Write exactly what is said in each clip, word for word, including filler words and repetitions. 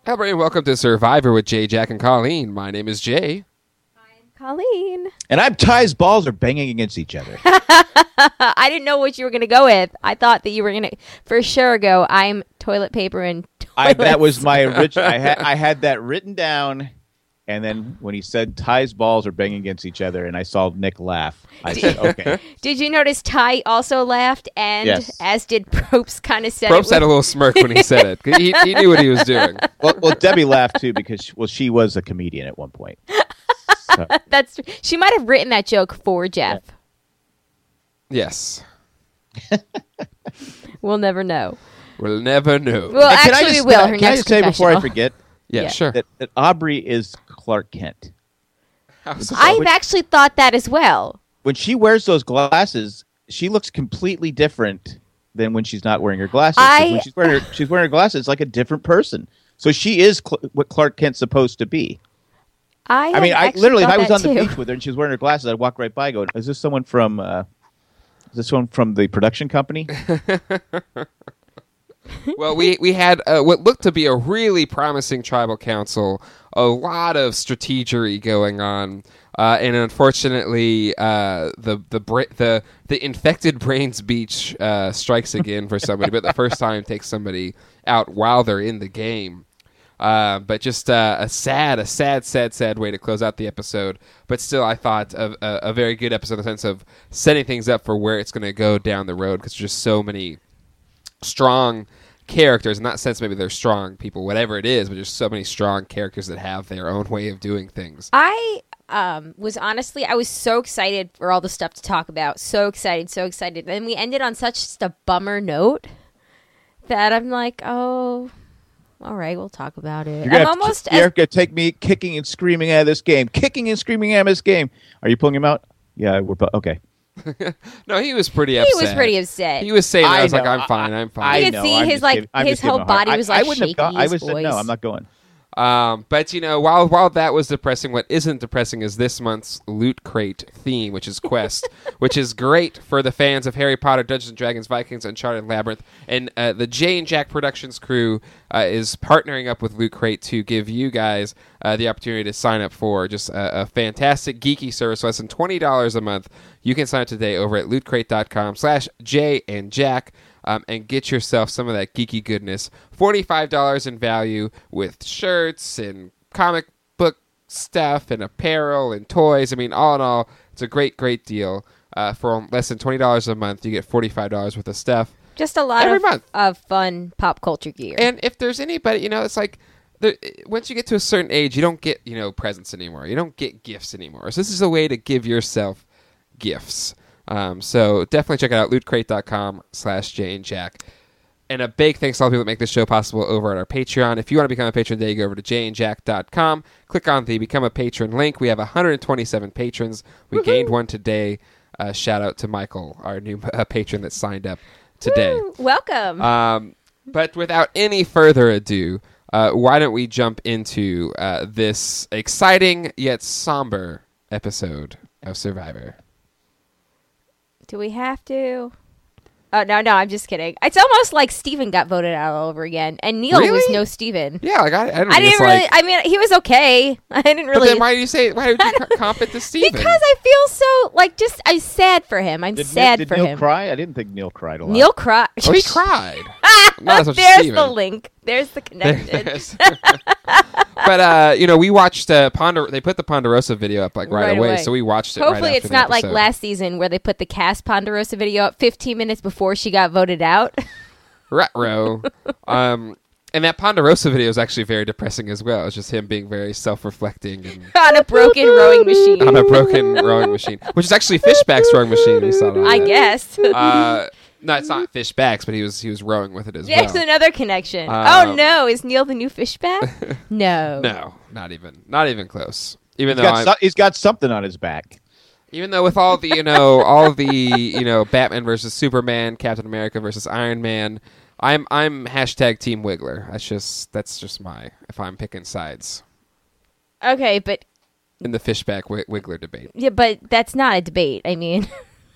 Hello, everybody, and welcome to Survivor with Jay, Jack, and Colleen. My name is Jay. I'm Colleen. And I'm Ty's balls are banging against each other. I didn't know what you were going to go with. I thought that you were going to, for sure, go, I'm toilet paper and toilets. I, that was my original. I had I had that written down, and then when he said Ty's balls are banging against each other, and I saw Nick laugh, I said, okay. Did you notice Ty also laughed, and Yes. as did Probst, kind of said Probst it with- had a little smirk when he said it. He, he knew what he was doing. Well, well, Debbie laughed too because well, she was a comedian at one point. So, That's she might have written that joke for Jeff. Yes. We'll never know. We'll never know. Well, And can I actually, just, we will. Can Her I next just say before I confessional. forget yeah, yeah. sure. that, that Aubrey is Clark Kent. How's- I've Which- actually thought that as well. When she wears those glasses, she looks completely different than when she's not wearing her glasses. 'Cause I- when she's wearing her, she's wearing her glasses, it's like a different person. So she is Cl- what Clark Kent's supposed to be. I, I mean, have I actually literally, if thought I was that on the too. beach with her and she was wearing her glasses, I'd walk right by, going, "Is this someone from? Uh, is this someone from the production company?" Well, we, we had uh, what looked to be a really promising tribal council, a lot of strategery going on, uh, and unfortunately, uh, the the bra- the the infected brains beach uh, strikes again for somebody, but the first time takes somebody out while they're in the game. Uh, but just uh, a sad, a sad, sad, sad way to close out the episode. But still, I thought a, a, a very good episode in the sense of setting things up for where it's going to go down the road, because there's just so many strong characters. In that sense, maybe they're strong people, whatever it is, but there's so many strong characters that have their own way of doing things. I um, was honestly, I was so excited for all the stuff to talk about. So excited, so excited. And we ended on such just a bummer note that I'm like, oh, all right, we'll talk about it. You're gonna, I'm have to- almost you're as, gonna take me kicking and screaming out of this game, kicking and screaming out of this game. Are you pulling him out? Yeah, we're bu- okay. No, he was pretty he upset. was pretty upset. He was saying, I, I was like, know. I'm fine, I'm fine. I You could know, see I'm his, just like, kidding. I'm his just giving whole him a hard- body I- was, I like, wouldn't have gone. shaky, I his was no, voice. I'm not going. Um, but, you know, while while that was depressing, what isn't depressing is this month's Loot Crate theme, which is Quest, which is great for the fans of Harry Potter, Dungeons and Dragons, Vikings, Uncharted, and Labyrinth. And uh, the Jay and Jack Productions crew uh, is partnering up with Loot Crate to give you guys uh, the opportunity to sign up for just a, a fantastic geeky service, less than twenty dollars a month. You can sign up today over at lootcrate.com slash Jay and Jack. Um, and get yourself some of that geeky goodness. forty-five dollars in value with shirts and comic book stuff and apparel and toys. I mean, all in all, it's a great, great deal. Uh, for less than twenty dollars a month, you get forty-five dollars worth of stuff. just a lot every of, month. of fun pop culture gear. And if there's anybody, you know, it's like, there, once you get to a certain age, you don't get, you know, presents anymore. You don't get gifts anymore. So this is a way to give yourself gifts. Um, so definitely check it out, lootcrate.com slash Jay and Jack. And a big thanks to all the people that make this show possible over at our Patreon. If you want to become a patron today, go over to jay and jack dot com. Click on the Become a Patron link. We have one hundred twenty-seven patrons. We Woo-hoo. gained one today. Uh, shout out to Michael, our new uh, patron that signed up today. Woo, welcome. Um, but without any further ado, uh, why don't we jump into uh, this exciting yet somber episode of Survivor? Do we have to? Oh, no, no, I'm just kidding. It's almost like Steven got voted out all over again. And Neil was Really? no Steven. Yeah, like I, I didn't. I didn't really, Like, I mean, he was okay. I didn't but really. then why do you say? Why would you co- comp it to Steven? Because I feel so, like, just, I'm sad for him. I'm Did, sad Neil, did for Neil him. cry? I didn't think Neil cried a lot. Neil cried. Oh, he cried. Not as much as There's Steven. the link. There's the connection. There's- but uh, you know, we watched uh, Ponder. They put the Ponderosa video up like right, Right away, away. so we watched it. Hopefully right it's after the not like episode. last season where they put the cast Ponderosa video up fifteen minutes before she got voted out. Retro. um, and that Ponderosa video is actually very depressing as well. It's just him being very self-reflecting and on a broken rowing machine. on a broken rowing machine, which is actually Fishback's rowing machine. We saw that. I guess. Uh, no, it's not Fishback's, but he was he was rowing with it as There's well. another connection. Um, oh no, is Neil the new Fishback? No. No, not even, not even close. Even He's though got, I'm, so, he's got something on his back. even though with all the you know all the you know Batman versus Superman, Captain America versus Iron Man, I'm I'm hashtag Team Wiggler. That's just that's just my if I'm picking sides Okay, but in the Fishback wi- Wiggler debate. yeah, but that's not a debate. I mean,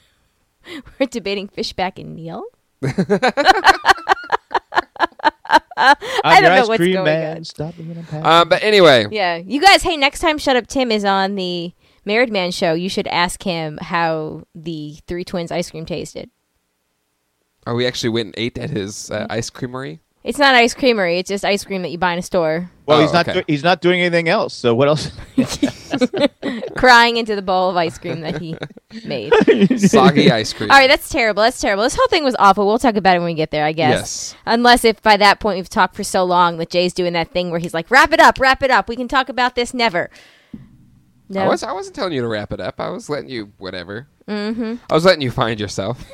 we're debating Fishback and Neil. I I'm don't your know ice what's cream going man. on. Stop being a pal. Um, but anyway, Yeah, you guys. Hey, next time Shut Up Tim is on the Married Man show, you should ask him how the Three Twins ice cream tasted. oh, we actually went and ate at his uh, ice creamery. It's not ice creamery. It's just ice cream that you buy in a store. Well, Oh, he's not. okay. Do- he's not doing anything else. So what else? Crying into the bowl of ice cream that he made. Soggy ice cream. All right, that's terrible. That's terrible. This whole thing was awful. We'll talk about it when we get there, I guess. Yes. Unless if by that point we've talked for so long that Jay's doing that thing where he's like, wrap it up, wrap it up. We can talk about this never. No. I was I wasn't telling you to wrap it up. I was letting you whatever. Mm-hmm. I was letting you find yourself.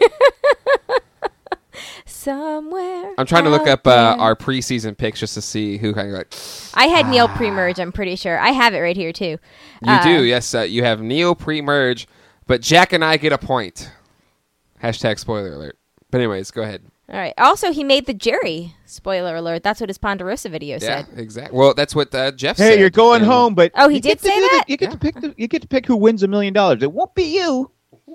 Somewhere. I'm trying to look out up uh, there. our preseason picks just to see who kind of like. I had Neil pre-merge, I'm pretty sure. I have it right here, too. You Uh, do, yes. Uh, you have Neil pre-merge, but Jack and I get a point. Hashtag spoiler alert. But anyways, go ahead. All right. Also, he made the Jerry. Spoiler alert. That's what his Ponderosa video Yeah, said. exactly. Well, that's what uh, Jeff said. Hey, you're going And- home, but Oh, he you did get to say do the- that? You get Yeah. to pick. The, you get to pick who wins a million dollars. It won't be you.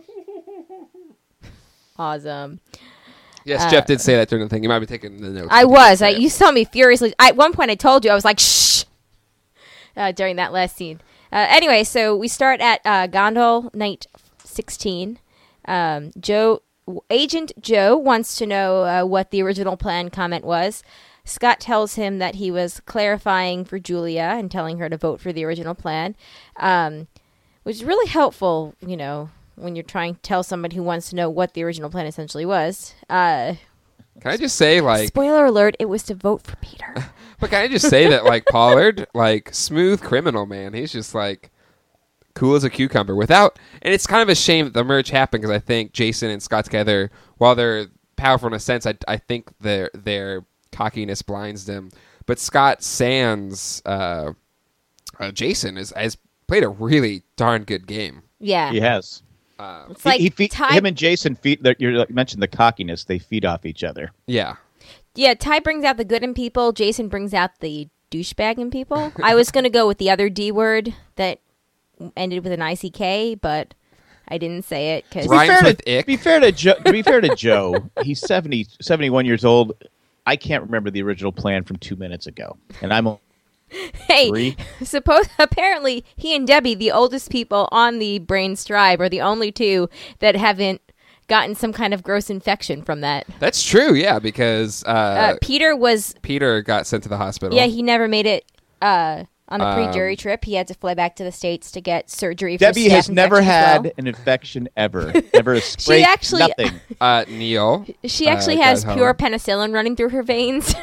Awesome. Yes, Uh, Jeff did say that during the thing. You might be taking the notes. I but he was. did I, say it. you saw me furiously. I, at one point, I told you, I was like, shh, uh, during that last scene. Uh, anyway, so we start at uh, Gondol Night sixteen. Um, Joe, Agent Joe wants to know uh, what the original plan comment was. Scott tells him that he was clarifying for Julia and telling her to vote for the original plan, um, which is really helpful, you know, when you're trying to tell somebody who wants to know what the original plan essentially was. Uh, Can I just say, like, Spoiler alert, it was to vote for Peter. but can I just say that, like, Pollard, like, smooth criminal, man. He's just, like, cool as a cucumber. Without, and it's kind of a shame that the merge happened because I think Jason and Scott together, while they're powerful in a sense, I, I think their their cockiness blinds them. But Scott sans uh, uh, Jason is, has played a really darn good game. Yeah. He has. It's He- like he feed, Ty, him and Jason feed. You like, mentioned the cockiness. They feed off each other. Yeah. yeah, Ty brings out the good in people. Jason brings out the douchebag in people. I was going to go with the other D word that ended with an I C K, but I didn't say it because To be Rhymes fair with to, ick. to be fair to Joe, to be fair to Joe, he's seventy, seventy-one years old. I can't remember the original plan from two minutes ago, and I'm hey, three. suppose apparently he and Debbie, the oldest people on the Brains tribe, are the only two that haven't gotten some kind of gross infection from that. That's true, yeah, because uh, Uh, Peter was Peter got sent to the hospital. yeah, he never made it uh, on the Um, pre-jury trip. He had to fly back to the States to get surgery. For Debbie staph has never infection as had well. an infection ever. Never a spray. actually- nothing. uh, Neil. She actually uh, has got pure home. penicillin running through her veins.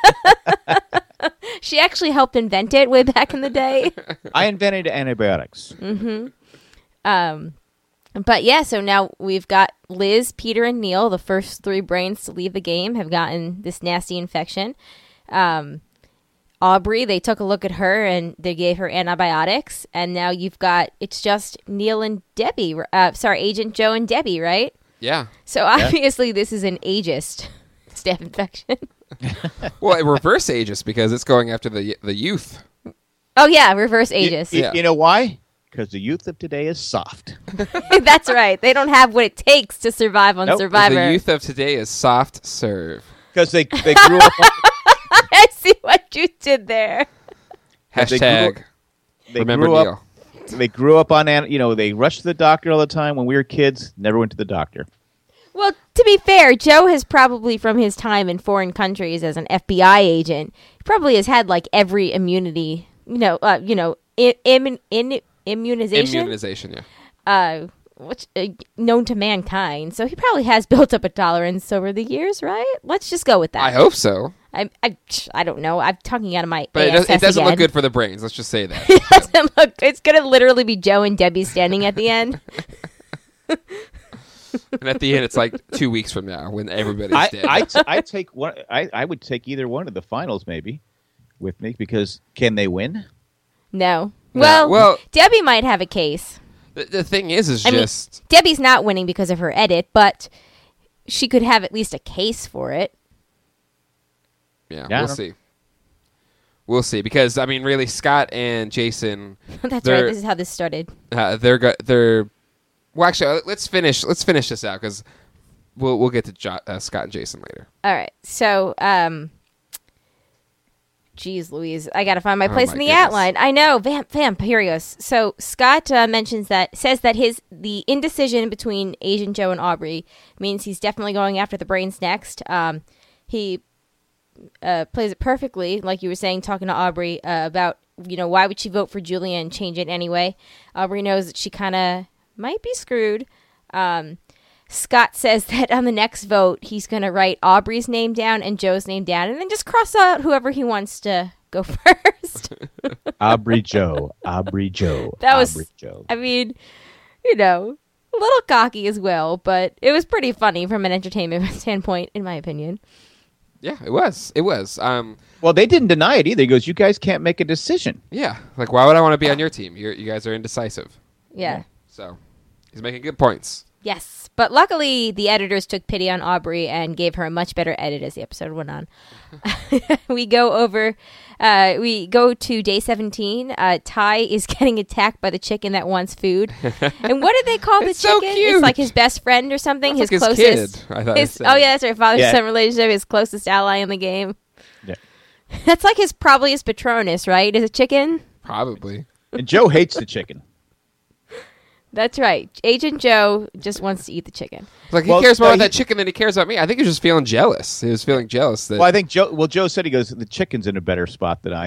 She actually helped invent it way back in the day. I invented antibiotics. Um, but yeah, so now we've got Liz, Peter, and Neil, the first three brains to leave the game, have gotten this nasty infection. Um, Aubrey, they took a look at her and they gave her antibiotics. And now you've got, it's just Neil and Debbie. Uh, sorry, Agent Joe and Debbie, right? Yeah. So obviously this is an ageist staph infection. Well, it reverse ages because it's going after the the youth. Oh yeah, reverse You, ageist. you- Yeah. you know why? Because the youth of today is soft. That's right. They don't have what it takes to survive on Nope. Survivor. The youth of today is soft serve. Because they they grew up. I see what you did there. They grew Hashtag up- They remember grew Neil. up. They grew up on an- you know they rushed to the doctor all the time when we were kids. Never went to the doctor. Well, to be fair, Joe has probably, from his time in foreign countries as an F B I agent, he probably has had like every immunity, you know, uh, you know, in, in, in immunization, Immunization, yeah. uh, which uh, known to mankind. So he probably has built up a tolerance over the years, right? Let's just go with that. I hope so. I, I, I don't know. I'm talking out of my. But it, does, ass it doesn't again. look good for the brains. Let's just say that. It doesn't look. It's gonna literally be Joe and Debbie standing at the end. And at the end, it's like two weeks from now when everybody's I dead. I t- I take one. I, I would take either one of the finals maybe with me because can they win? No. No. Well, Well- Debbie might have a case. the, the thing is, is I mean, just Debbie's not winning because of her edit, but she could have at least a case for it. yeah, Yeah. we'll see. We'll see because I mean, really, Scott and Jason, That's They're- right. This is how this started. uh, they're go- they're. Well, actually, uh, let's finish. Let's finish this out because we'll we'll get to jo- uh, Scott and Jason later. All right. So, um, Jeez Louise, I gotta find my Oh, place my in the goodness. outline. I know, vamp, vamp, here he goes. So Scott uh, mentions that, says that his the indecision between Asian Joe and Aubrey means he's definitely going after the brains next. Um, he uh, plays it perfectly, like you were saying, talking to Aubrey uh, about, you know, why would she vote for Julia and change it anyway? Aubrey knows that she kind of might be screwed. Um, Scott says that on the next vote, he's going to write Aubrey's name down and Joe's name down, and then just cross out whoever he wants to go first. Aubrey Joe. Aubrey Joe. That was- Aubrey Joe. I mean, you know, a little cocky as well, but it was pretty funny from an entertainment standpoint, in my opinion. Yeah, it was. It was. Um, Well, they didn't deny it either. He goes, you guys can't make a decision. yeah. Like, why would I want to be on your team? You're, you guys are indecisive. Yeah. Yeah. So he's making good points. Yes, but luckily the editors took pity on Aubrey and gave her a much better edit as the episode went on. we go over, uh, we go to day seventeen. Uh, Ty is getting attacked by the chicken that wants food. And what did they call the It's so chicken? cute. It's like his best friend or something. That's his like his closest. kid, I thought it his- said. oh yeah, that's right. Father Yeah. son relationship. His closest ally in the game. Yeah. That's like his probably his Patronus, right? Is a chicken. Probably. And Joe hates the chicken. That's right. Agent Joe just wants to eat the chicken. Like, he Well, cares more no, about he- that chicken than he cares about me. I think he's just feeling jealous. He was feeling jealous that Well, I think Joe. Well, Joe said he goes, the chicken's in a better spot than I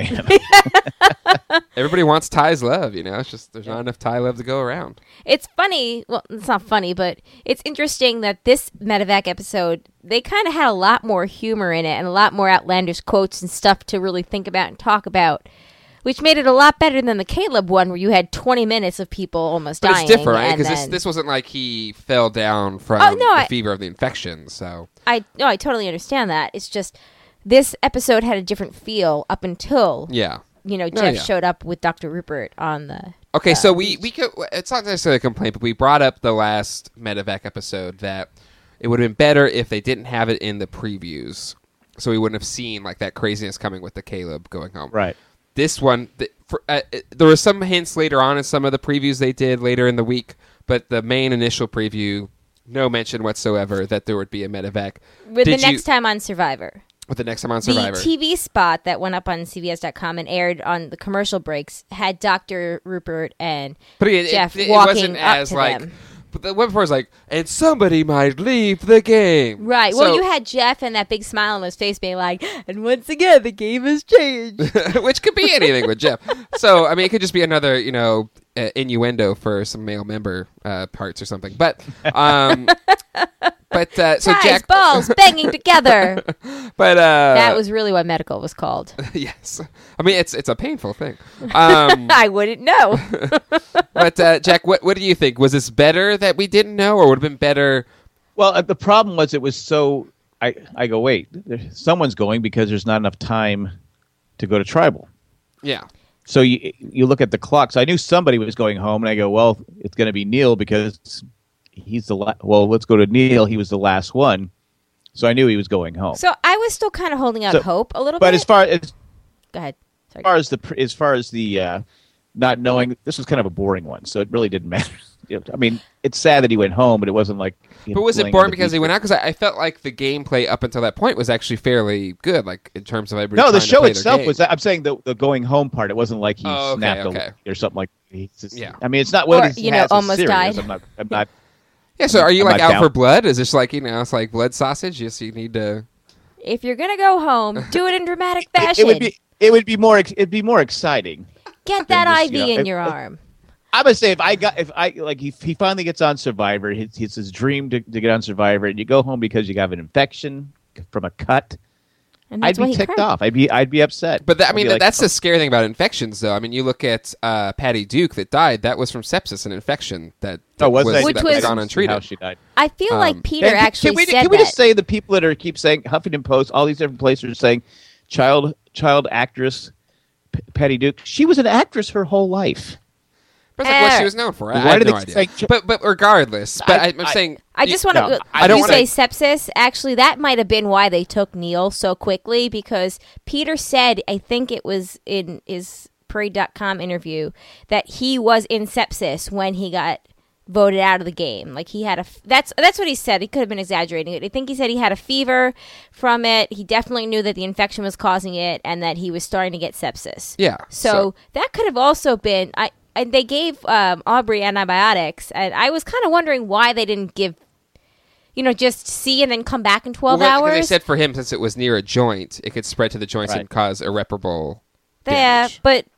am. everybody wants Ty's love, you know? It's just, there's not enough Ty love to go around. It's funny. Well, it's not funny, but it's interesting that this Medevac episode, they kind of had a lot more humor in it and a lot more outlandish quotes and stuff to really think about and talk about, which made it a lot better than the Caleb one where you had twenty minutes of people almost But dying. it's different, right? and Because this, then- this wasn't like he fell down from Oh, no, the I- fever of the infection, so... I no, I totally understand that. It's just this episode had a different feel up until Yeah. you know No, Jeff yeah. showed up with Doctor Rupert on the. Okay, uh, so we, beach. we could, it's not necessarily a complaint, but we brought up the last Medevac episode that it would have been better if they didn't have it in the previews, so we wouldn't have seen like that craziness coming with the Caleb going home. Right. This one, th- for, uh, it, there were some hints later on in some of the previews they did later in the week, but the main initial preview, no mention whatsoever that there would be a Medevac. with the Did you- next time on Survivor. With the next time on Survivor. The T V spot that went up on C B S dot com and aired on the commercial breaks had Doctor Rupert and But it, Jeff it, it walking wasn't up as to like. them. But the one before was like, and somebody might leave the game. Right. So- well, you had Jeff and that big smile on his face being like, and once again, the game has changed. which could be anything with Jeff. So I mean, it could just be another, you know, uh, innuendo for some male member uh, parts or something. But, um, but uh, so Ties, Jack, balls banging together. but uh, That was really what medical was called. yes. I mean, it's it's a painful thing. Um, I wouldn't know. but uh, Jack, what what do you think? Was this better that we didn't know, or would have been better? Well, uh, the problem was it was so. I, I go, wait, there, someone's going because there's not enough time to go to tribal. Yeah. So you you look at the clock. So I knew somebody was going home, and I go, well, it's going to be Neil because he's the la- well. Let's go to Neil. He was the last one, so I knew he was going home. So I was still kind of holding out So- hope a little but bit. as far as Go ahead. Sorry. as far as the pr- as far as the uh, not knowing, this was kind of a boring one, so it really didn't matter. I mean, it's sad that he went home, but it wasn't like. you know, But was it laying on boring the because he beach. went out? Because I, I felt like the gameplay up until that point was actually fairly good, like in terms of everybody. No, the trying to show play their itself game. was. I'm saying the the going home part. It wasn't like he Oh, okay, snapped okay. a leg or something like. He's just, Yeah. I mean, it's not what Or, it you know, has is almost serious. died. I'm not. I'm not. Yeah. So are you I'm like not out down. for blood? Is this like you know it's like blood sausage? Yes, you need to. If you're gonna go home, do it in dramatic It, fashion. it would be. It would be more. ex- It'd be more exciting. Get that than I just, V you know, in if- your if- arm. I would say if I got if I like he, he finally gets on Survivor, it's, it's his dream to, to get on Survivor, and you go home because you have an infection from a cut. And I'd that's why be he ticked cried. off. I'd be I'd be upset. But that, I I'd mean, be like, that's the scary thing about infections, though. I mean, you look at uh, Patty Duke that died. That was from sepsis, an infection that, oh, was that, Which that was- was gone how untreated. she died. I feel Um, like Peter And can- actually can we, said can we that. just say the people that are keep saying Huffington Post, all these different places are saying child child actress P- Patty Duke. She was an actress her whole life. But that's like what Eh. she was known for. I, Why I have did no they idea. say- but but regardless, but I, I- I'm I- saying I just want to. no, I don't you wanna- say sepsis. Actually, that might have been why they took Neil so quickly because Peter said, I think it was in his Parade dot com interview, that he was in sepsis when he got voted out of the game. Like he had a f- that's that's what he said. He could have been exaggerating it. I think he said he had a fever from it. He definitely knew that the infection was causing it and that he was starting to get sepsis. Yeah. So, So, that could have also been I and they gave um, Aubrey antibiotics, and I was kind of wondering why they didn't give, you know, just see and then come back in twelve well, because hours. they said for him, since it was near a joint, it could spread to the joints Right. and cause irreparable yeah, damage. but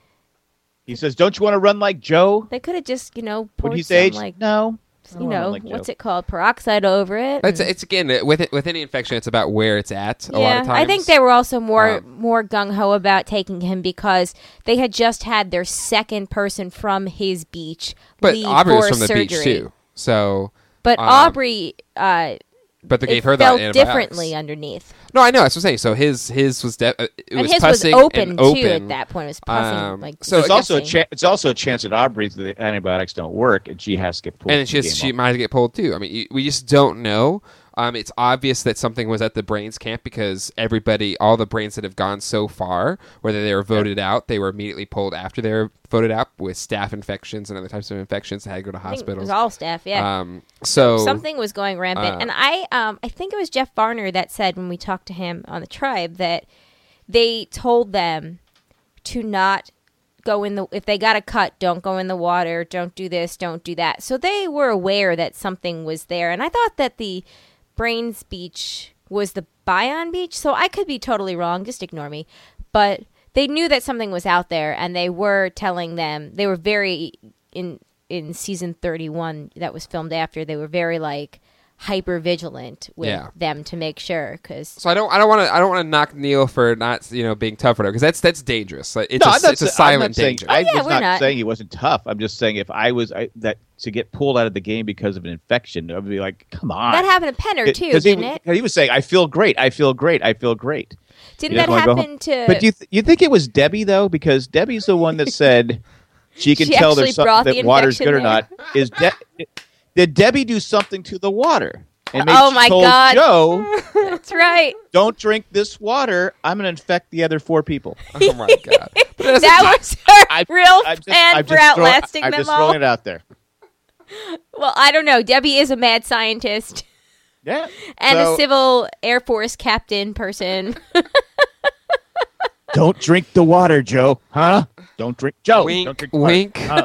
He says, "Don't you want to run like Joe?" they could have just, you know, When poured he's some, age, like, no. you know, like what's Joe. it called, peroxide over it. It's, and- it's again with it, with any infection, it's about where it's at. A yeah, lot of times, I think they were also more Um, more gung ho about taking him because they had just had their second person from his beach But leave Aubrey for was from the surgery. beach too. So, But Um, Aubrey, uh, but they it gave her felt the antibiotics. differently underneath, No, I know. That's what I'm saying. So his his was de- uh, it and was his was pussing open and too. open. At that point, it was pussing Um, like so There's it also a disgusting. cha- it's also a chance that Aubrey's the antibiotics don't work, and she has to get pulled. and it's from the just game she might get pulled too. I mean, you, we just don't know. Um, it's obvious that something was at the brains camp because everybody, all the brains that have gone so far, whether they were voted out, they were immediately pulled after they were voted out with staph infections and other types of infections that had to go to I think it was hospitals. all staff, yeah. Um, so Something was going rampant, uh, and I, um, I think it was Jeff Varner that said when we talked to him on the tribe that they told them to not go in the if they got a cut, don't go in the water, don't do this, don't do that. So they were aware that something was there, and I thought that the Brains Beach was the Bion Beach, so I could be totally wrong. Just ignore me, but they knew that something was out there, and they were telling them. They were very in in season thirty-one that was filmed after. They were very like hyper vigilant with Yeah. them to make sure because So I don't, I don't want to, I don't want to knock Neil for not, you know, being tough for her because that's that's dangerous. Like, it's No, a, I'm not it's a sa- I'm silent not saying- danger. I Oh, yeah, was we're not, not. saying he wasn't tough. I'm just saying if I was I, that to get pulled out of the game because of an infection, I'd be like, come on. that happened to Penner too, Because he, didn't it? 'cause he was saying, "I feel great. I feel great. I feel great." Didn't You that just wanna go happen home. to? But do you th- you think it was Debbie though? Because Debbie's the one that said she can She tell actually there's something brought that the water's good or infection not. Is De- did Debbie do something to the water? And maybe Oh she my told God. Joe, That's right. "Don't drink this water. I'm going to infect the other four people." Oh my god! But that's That was her I- real I'm just, plan I'm for just throwing- outlasting I'm them just all. throwing it out there. Well, I don't know. Debbie is a mad scientist Yeah. and So, a civil Air Force captain person. don't drink the water, Joe. Huh? Don't drink, Joe. Wink, don't drink the water. wink. Huh?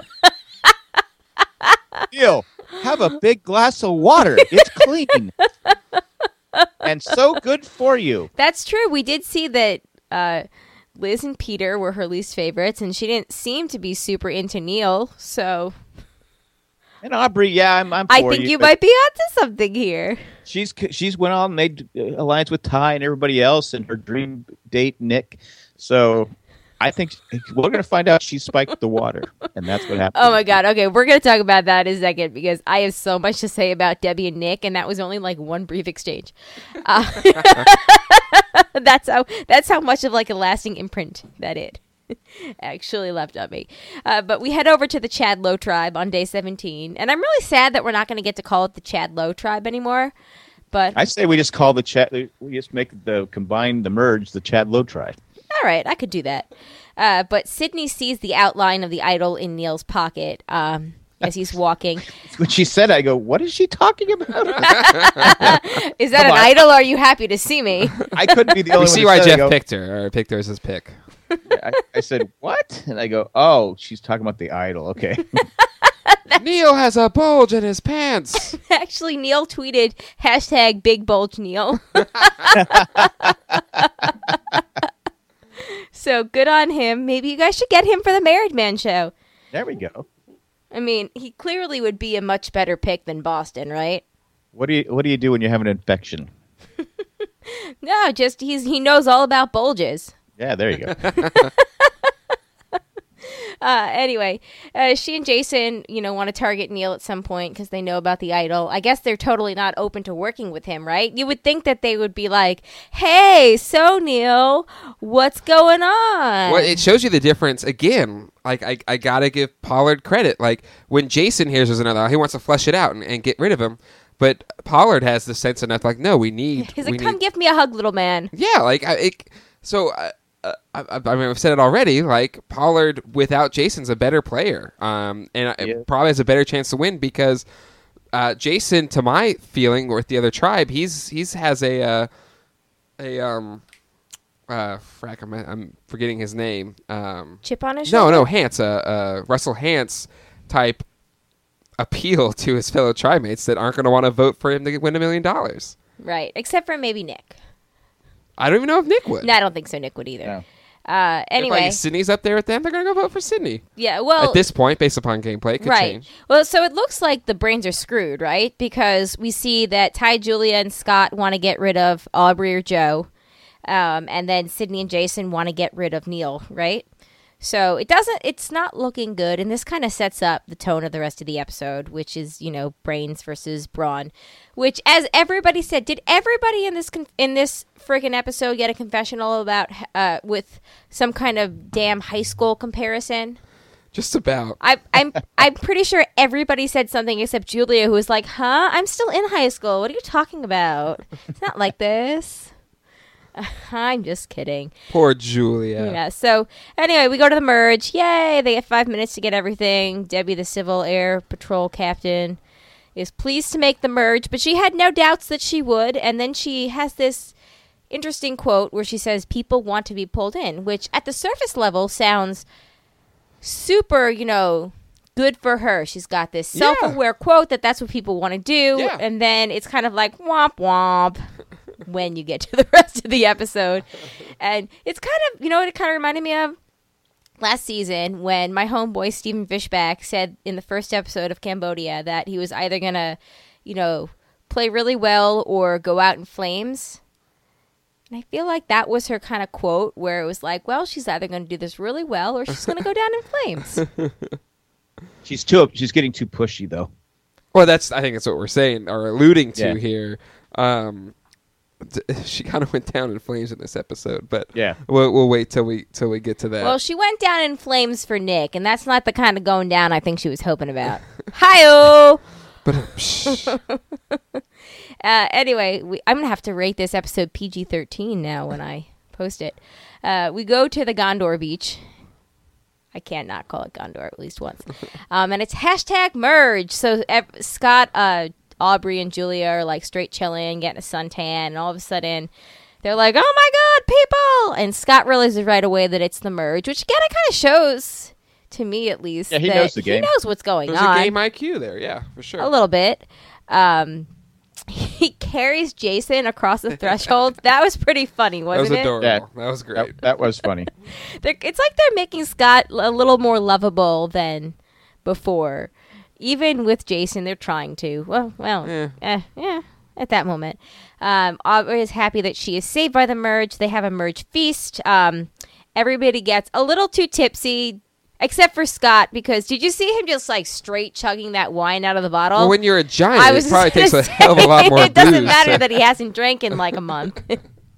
Neil, have a big glass of water. It's clean and so good for you. That's true. We did see that uh, Liz and Peter were her least favorites, and she didn't seem to be super into Neil. So And Aubrey, yeah, I'm. I'm I for think you but might be onto something here. She's she's went on and made uh, alliance with Ty and everybody else, and her dream date Nick. So I think we're going to find out she spiked the water, and that's what happened. Oh my God. Okay, we're going to talk about that in a second because I have so much to say about Debbie and Nick, and that was only like one brief exchange. Uh, that's how that's how much of like a lasting imprint that it actually left on me. Uh, but we head over to the Chad Lowe tribe on day seventeen, and I'm really sad that we're not going to get to call it the Chad Lowe tribe anymore. But I say we just call the chat. We just make the combine the merge the Chad Lowe tribe. all right, I could do that. Uh, but Sydney sees the outline of the idol in Neil's pocket um, as he's walking. When she said, I go, "What is she talking about?" Is that Come an on. idol? Or are you happy to see me? I couldn't be the only We one. see that why said it. I Jeff go, picked her, or picked her as his pick. I, I said, "What?" And I go, "Oh, she's talking about the idol." Okay. Neil has a bulge in his pants. Actually, Neil tweeted hashtag Big Bulge Neil. So good on him. Maybe you guys should get him for the Married Man show. There we go. I mean, he clearly would be a much better pick than Boston, right? What do you What do you do when you have an infection? No, just he's he knows all about bulges. Yeah, there you go. Uh, anyway, uh, she and Jason, you know, want to target Neil at some point because they know about the idol. I guess they're totally not open to working with him, right? You would think that they would be like, "Hey, so Neil, what's going on?" Well, it shows you the difference again. Like I, I gotta give Pollard credit. Like when Jason hears there's another, he wants to flesh it out and, and get rid of him. But Pollard has the sense enough, like, no, we need. He's we like, "Come need, give me a hug, little man." yeah, like I, it, so. Uh, uh, I, I mean, I've said it already. Like Pollard without Jason's a better player, um, and Yeah. it probably has a better chance to win because uh, Jason, to my feeling, with the other tribe, he's he's has a uh, a um, uh, frack. I'm, I'm forgetting his name. Um, Chip on his no, shoulder? no, Hance, uh, uh, Russell Hance type appeal to his fellow tribemates that aren't going to want to vote for him to win a million dollars. Right, except for maybe Nick. I don't even know if Nick would. No, I don't think so. Nick would either. No. Uh, If anyway, like Sydney's up there with them, they're going to go vote for Sydney. yeah. Well, At this point, based upon gameplay, it could right. change. Well, so it looks like the brains are screwed, right? Because we see that Ty, Julia, and Scott want to get rid of Aubrey or Joe, um, and then Sydney and Jason want to get rid of Neil, right? So it doesn't. It's not looking good, and this kind of sets up the tone of the rest of the episode, which is, you know, brains versus brawn. Which, as everybody said, did everybody in this con- in this freaking episode get a confessional about uh, with some kind of damn high school comparison? Just about. I, I'm I'm pretty sure everybody said something except Julia, who was like, "Huh? I'm still in high school. What are you talking about? It's not like this." I'm just kidding. Poor Julia. Yeah. So anyway, we go to the merge. Yay! They get five minutes to get everything. Debbie, the Civil Air Patrol captain, is pleased to make the merge, but she had no doubts that she would. And then she has this interesting quote where she says, "People want to be pulled in," which at the surface level sounds super, you know, good for her. She's got this Yeah. self-aware quote that that's what people want to do. Yeah. And then it's kind of like womp womp when you get to the rest of the episode. And it's kind of, you know what it kind of reminded me of? Last season when my homeboy Stephen Fishback said in the first episode of Cambodia that he was either going to, you know, play really well or go out in flames. And I feel like that was her kind of quote where it was like, well, she's either going to do this really well or she's going to go down in flames. She's too. She's getting too pushy, though. Well, that's I think that's what we're saying or alluding to Yeah. here. Um, d- she kind of went down in flames in this episode, but Yeah. we'll, we'll wait till we till we get to that. Well, she went down in flames for Nick, and that's not the kind of going down I think she was hoping about. Hi-oh! but uh, shh. Uh, anyway, we, I'm going to have to rate this episode P G thirteen now when I post it. Uh, we go to the Gondor beach. I can't not call it Gondor at least once. Um, and it's hashtag merge. So ev- Scott, uh, Aubrey, and Julia are like straight chilling, getting a suntan, and all of a sudden they're like, oh my God, people! And Scott realizes right away that it's the merge, which again, it kind of shows, to me at least, Yeah, he that knows the game. He knows what's going There's on. a game I Q there, yeah, for sure. A little bit. Um, he carries Jason across the threshold. That was pretty funny, That was wasn't it? adorable. Yeah. That was great. That, that was funny. They're, it's like they're making Scott a little more lovable than before. Even with Jason, they're trying to. Well, well, Yeah. eh, yeah. At that moment, um, Aubrey is happy that she is saved by the merge. They have a merge feast. Um, everybody gets a little too tipsy. Except for Scott, because did you see him just like straight chugging that wine out of the bottle? Well, when you're a giant, I was it probably just takes a gonna hell of a lot say, more It doesn't booze. matter that he hasn't drank in like a month. uh,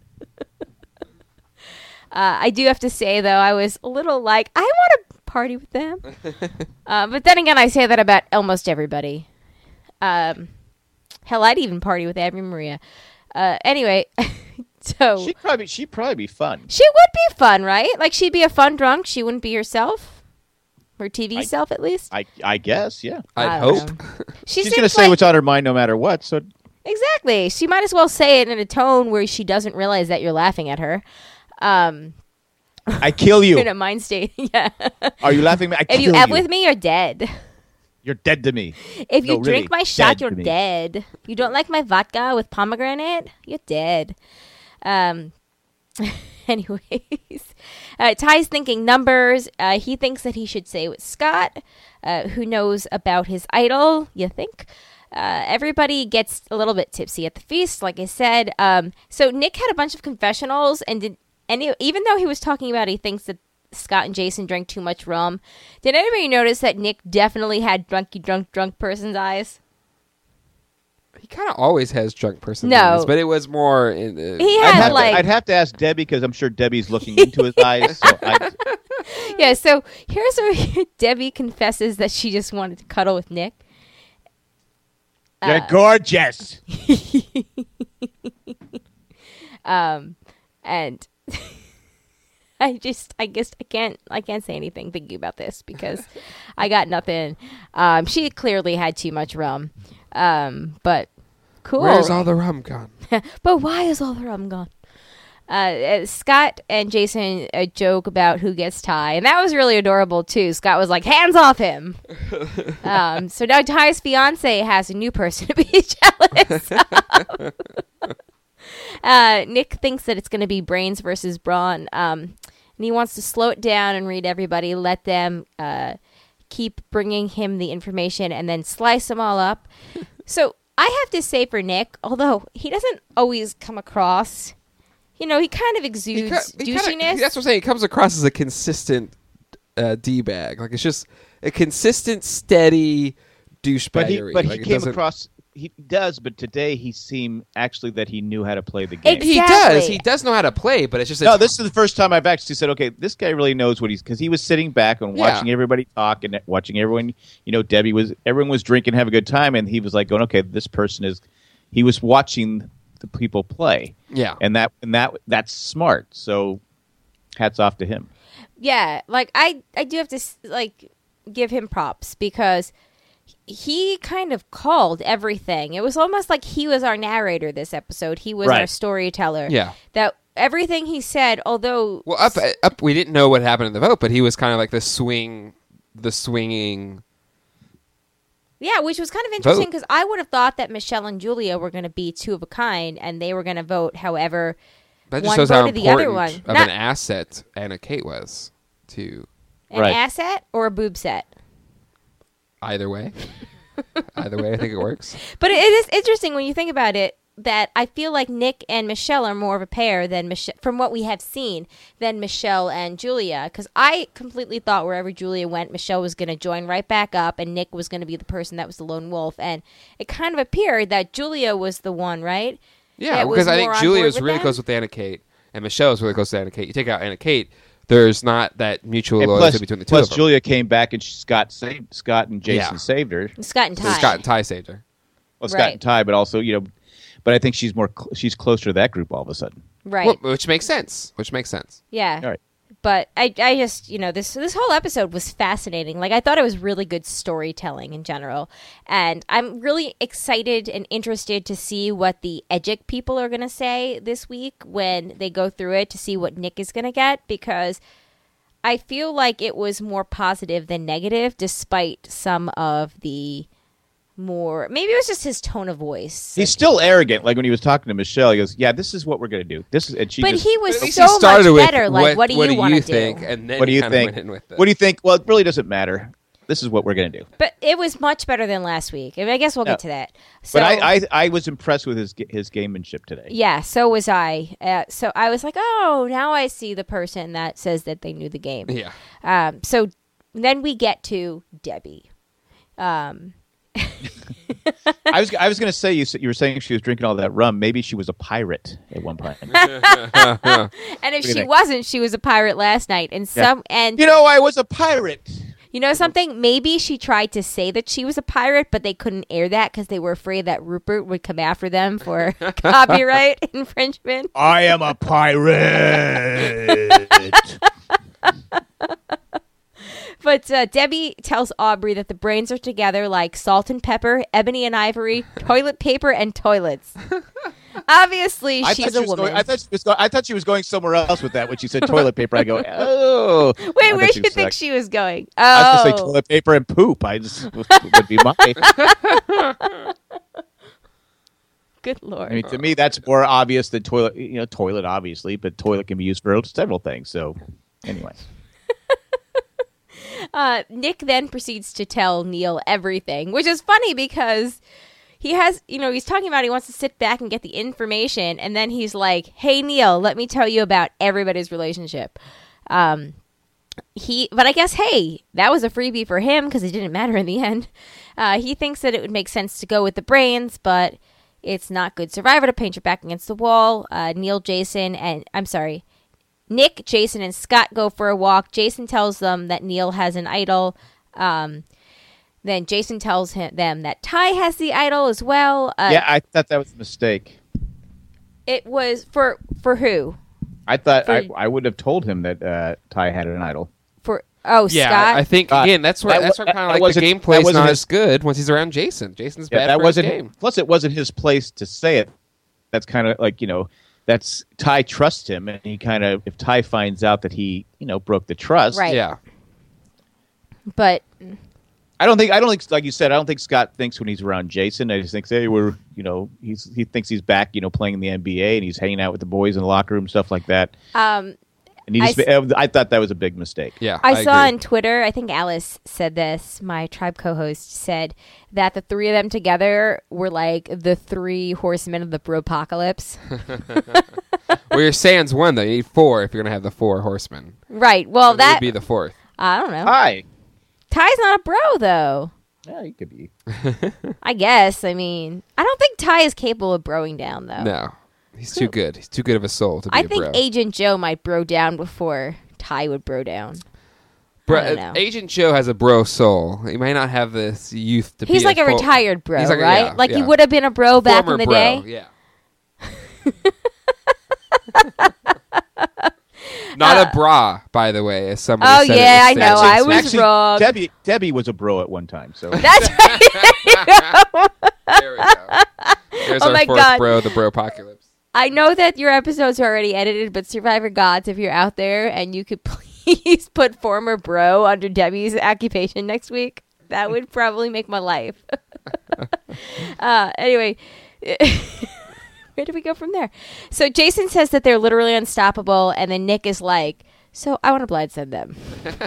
I do have to say, though, I was a little like, I want to party with them. uh, but then again, I say that about almost everybody. Um, hell, I'd even party with Abby Maria. Uh, anyway, so She'd probably. She'd probably be fun. she would be fun, right? Like she'd be a fun drunk. She wouldn't be herself. Her T V I- self, at least. I. I guess. Yeah. I'd I don't hope. know. She She's seems gonna say like- what's on her mind no matter what. So Exactly. She might as well say it in a tone where she doesn't realize that you're laughing at her. Um, I kill you. in a mind state. Yeah. Are you laughing at me? I If kill you F with me, you're dead. You're dead to me. If you No, drink really, my shot, dead you're to me. dead. You don't like my vodka with pomegranate? You're dead. Um. Anyways, uh, Ty's thinking numbers. Uh, he thinks that he should say with Scott, uh, who knows about his idol. You think? Uh, everybody gets a little bit tipsy at the feast, like I said. Um, so Nick had a bunch of confessionals, and did any, even though he was talking about he thinks that Scott and Jason drank too much rum, did anybody notice that Nick definitely had drunky drunk drunk person's eyes? He kind of always has drunk personalities, No. but it was more. In, uh, He I'd had have, like to, I'd have to ask Debbie because I'm sure Debbie's looking into his eyes. So I, yeah. So here's where Debbie confesses that she just wanted to cuddle with Nick. you're Uh, gorgeous. Um, and I I just, I guess I can't, I can't say anything thinking about this because I got nothing. Um, she clearly had too much rum. Um, but cool. Where's all the rum gone? But why is all the rum gone? Uh, Scott and Jason uh, joke about who gets Ty, and that was really adorable too. Scott was like, "Hands off him!" um, so now Ty's fiance has a new person to be jealous of. uh, Nick thinks that it's going to be brains versus brawn, um, and he wants to slow it down and read everybody, let them uh, keep bringing him the information, and then slice them all up. So I have to say for Nick, although he doesn't always come across. You know, he kind of exudes He ca- he douchiness. kinda, that's what I'm saying. He comes across as a consistent uh, D-bag. Like, it's just a consistent, steady douchebaggery. But he, but like, he it came doesn't- across. He does, but today he seemed actually that he knew how to play the game. Ex- He Exactly. does. He does know how to play, but it's just... No, it's- this is the first time I've actually said, okay, this guy really knows what he's, because he was sitting back and Yeah. watching everybody talk and watching everyone, you know, Debbie was, everyone was drinking, having a good time, and he was like going, okay, this person is, he was watching the people play. Yeah. And that, and that, that's smart. So hats off to him. Yeah, like I, I do have to like give him props because he kind of called everything. It was almost like he was our narrator this episode. He was Right. our storyteller. Yeah. That everything he said, although Well, up, up, we didn't know what happened in the vote, but he was kind of like the swing, the swinging... yeah, which was kind of interesting Vote. because I would have thought that Michelle and Julia were going to be two of a kind and they were going to vote however That just one shows how voted the other important one. of Not an asset Anna Kate was to an Right. asset or a boob set. either way. Either way, I think it works. But it is interesting when you think about it that I feel like Nick and Michelle are more of a pair than Michelle, from what we have seen, than Michelle and Julia. Because I completely thought wherever Julia went, Michelle was going to join right back up, and Nick was going to be the person that was the lone wolf. And it kind of appeared that Julia was the one, right? Yeah, that was because I more think on Julia board was with really them? close with Anna Kate, and Michelle was really close to Anna Kate. You take out Anna Kate, there's not that mutual And loyalty plus, between the two plus of them. Julia came back and Scott saved, Scott and Jason Yeah. saved her. Scott and So Ty. Scott and Ty saved her. Well, Scott Right. and Ty, but also, you know, but I think she's more, cl- she's closer to that group all of a sudden. Right. Well, which makes sense. Which makes sense. Yeah. All right. But I, I just, you know, this this whole episode was fascinating. Like, I thought it was really good storytelling in general. And I'm really excited and interested to see what the Edgic people are going to say this week when they go through it to see what Nick is going to get. Because I feel like it was more positive than negative, despite some of the more... Maybe it was just his tone of voice. He's still arrogant. Like when he was talking to Michelle, he goes, "Yeah, this is what we're going to do. This is." And she But just, he was At least so he much started with better. Like, what, do you want to do? think? And then "What do he you kind think? of went in with it. What do you think?" Well, it really doesn't matter. This is what we're going to do. But it was much better than last week. I, mean, I guess we'll No. get to that. So, But I, I, I was impressed with his his gamemanship today. yeah, so was I. Uh, so I was like, oh, now I see the person that says that they knew the game. Yeah. Um, so then we get to Debbie. Um, I was I was going to say you s- you were saying she was drinking all that rum. Maybe she was a pirate at one point. and if What do you she think? wasn't, she was a pirate last night. And some and You know, I was a pirate. you know something? Maybe she tried to say that she was a pirate, but they couldn't air that because they were afraid that Rupert would come after them for copyright infringement. I am a pirate. But uh, Debbie tells Aubrey that the brains are together like salt and pepper, ebony and ivory, toilet paper, and toilets. Obviously, I she's thought she a was woman. Going, I thought she was going. I thought she was going somewhere else with that when she said toilet paper. I go, oh. I Wait, thought where she do you was think like- she was going? I was Oh, going to say toilet paper and poop. I just would be my. good lord. I mean, to me, that's more obvious than toilet. You know, toilet obviously, but toilet can be used for several things. So, anyway. Uh, Nick then proceeds to tell Neil everything, which is funny because he has, you know, he's talking about he wants to sit back and get the information, and then he's like, "Hey Neil, let me tell you about everybody's relationship." Um, he, but I guess, hey, that was a freebie for him because it didn't matter in the end. Uh, he thinks that it would make sense to go with the brains, but it's not good survivor to paint your back against the wall. Uh, Neil, Jason, and I'm sorry. Nick, Jason, and Scott go for a walk. Jason tells them that Neil has an idol. Um, then Jason tells him, them that Ty has the idol as well. Uh, Yeah, I thought that was a mistake. It was for for who? I thought For- I, I would have told him that uh, Ty had an idol. For oh Yeah, Scott, I, I think Uh, again that's where that that's wa- where kind that of like the wasn't- gameplay's that wasn't not his- as good once he's around Jason. Jason's bad Yeah, that for his wasn't. game. Plus, it wasn't his place to say it. That's kind of like you know. That's Ty trusts him, and he kind of if Ty finds out that he you know broke the trust. Right. Yeah, but I don't think I don't think like you said. I don't think Scott thinks when he's around Jason. I just think hey, we're you know he's he thinks he's back you know playing in the N B A and he's hanging out with the boys in the locker room stuff like that. um, And he I just, I, I thought that was a big mistake. yeah. I, saw agree. on Twitter, I think Alice said this, my tribe co-host said that the three of them together were like the three horsemen of the bropocalypse. Well, your Sans one though. You need four if you're gonna have the four horsemen. Right. Well, So that would be the fourth. I don't know. Hi. Ty's not a bro though. Yeah, he could be. I guess. I mean, I don't think Ty is capable of broing down though. No, he's too good. He's too good of a soul to be I a think bro. Agent Joe might bro down before Ty would bro down. Bro- I don't know. Agent Joe has a bro soul. He might not have this youth to be. He's like a full- retired bro, He's like a- right? yeah, like he yeah. would have been a bro back former in the bro, day. Yeah. Not a bra, by the way, as somebody Oh, said. it yeah, was I know. Sans. I was Actually, wrong. Debbie Debbie was a bro at one time. So That's right. There we go. There's Oh our my fourth God. bro, the bro apocalypse. I know that your episodes are already edited, but Survivor Gods, if you're out there and you could please put former bro under Debbie's occupation next week, that would probably make my life. uh, anyway, where do we go from there? So Jason says that they're literally unstoppable, and then Nick is like, so I want to blindside them.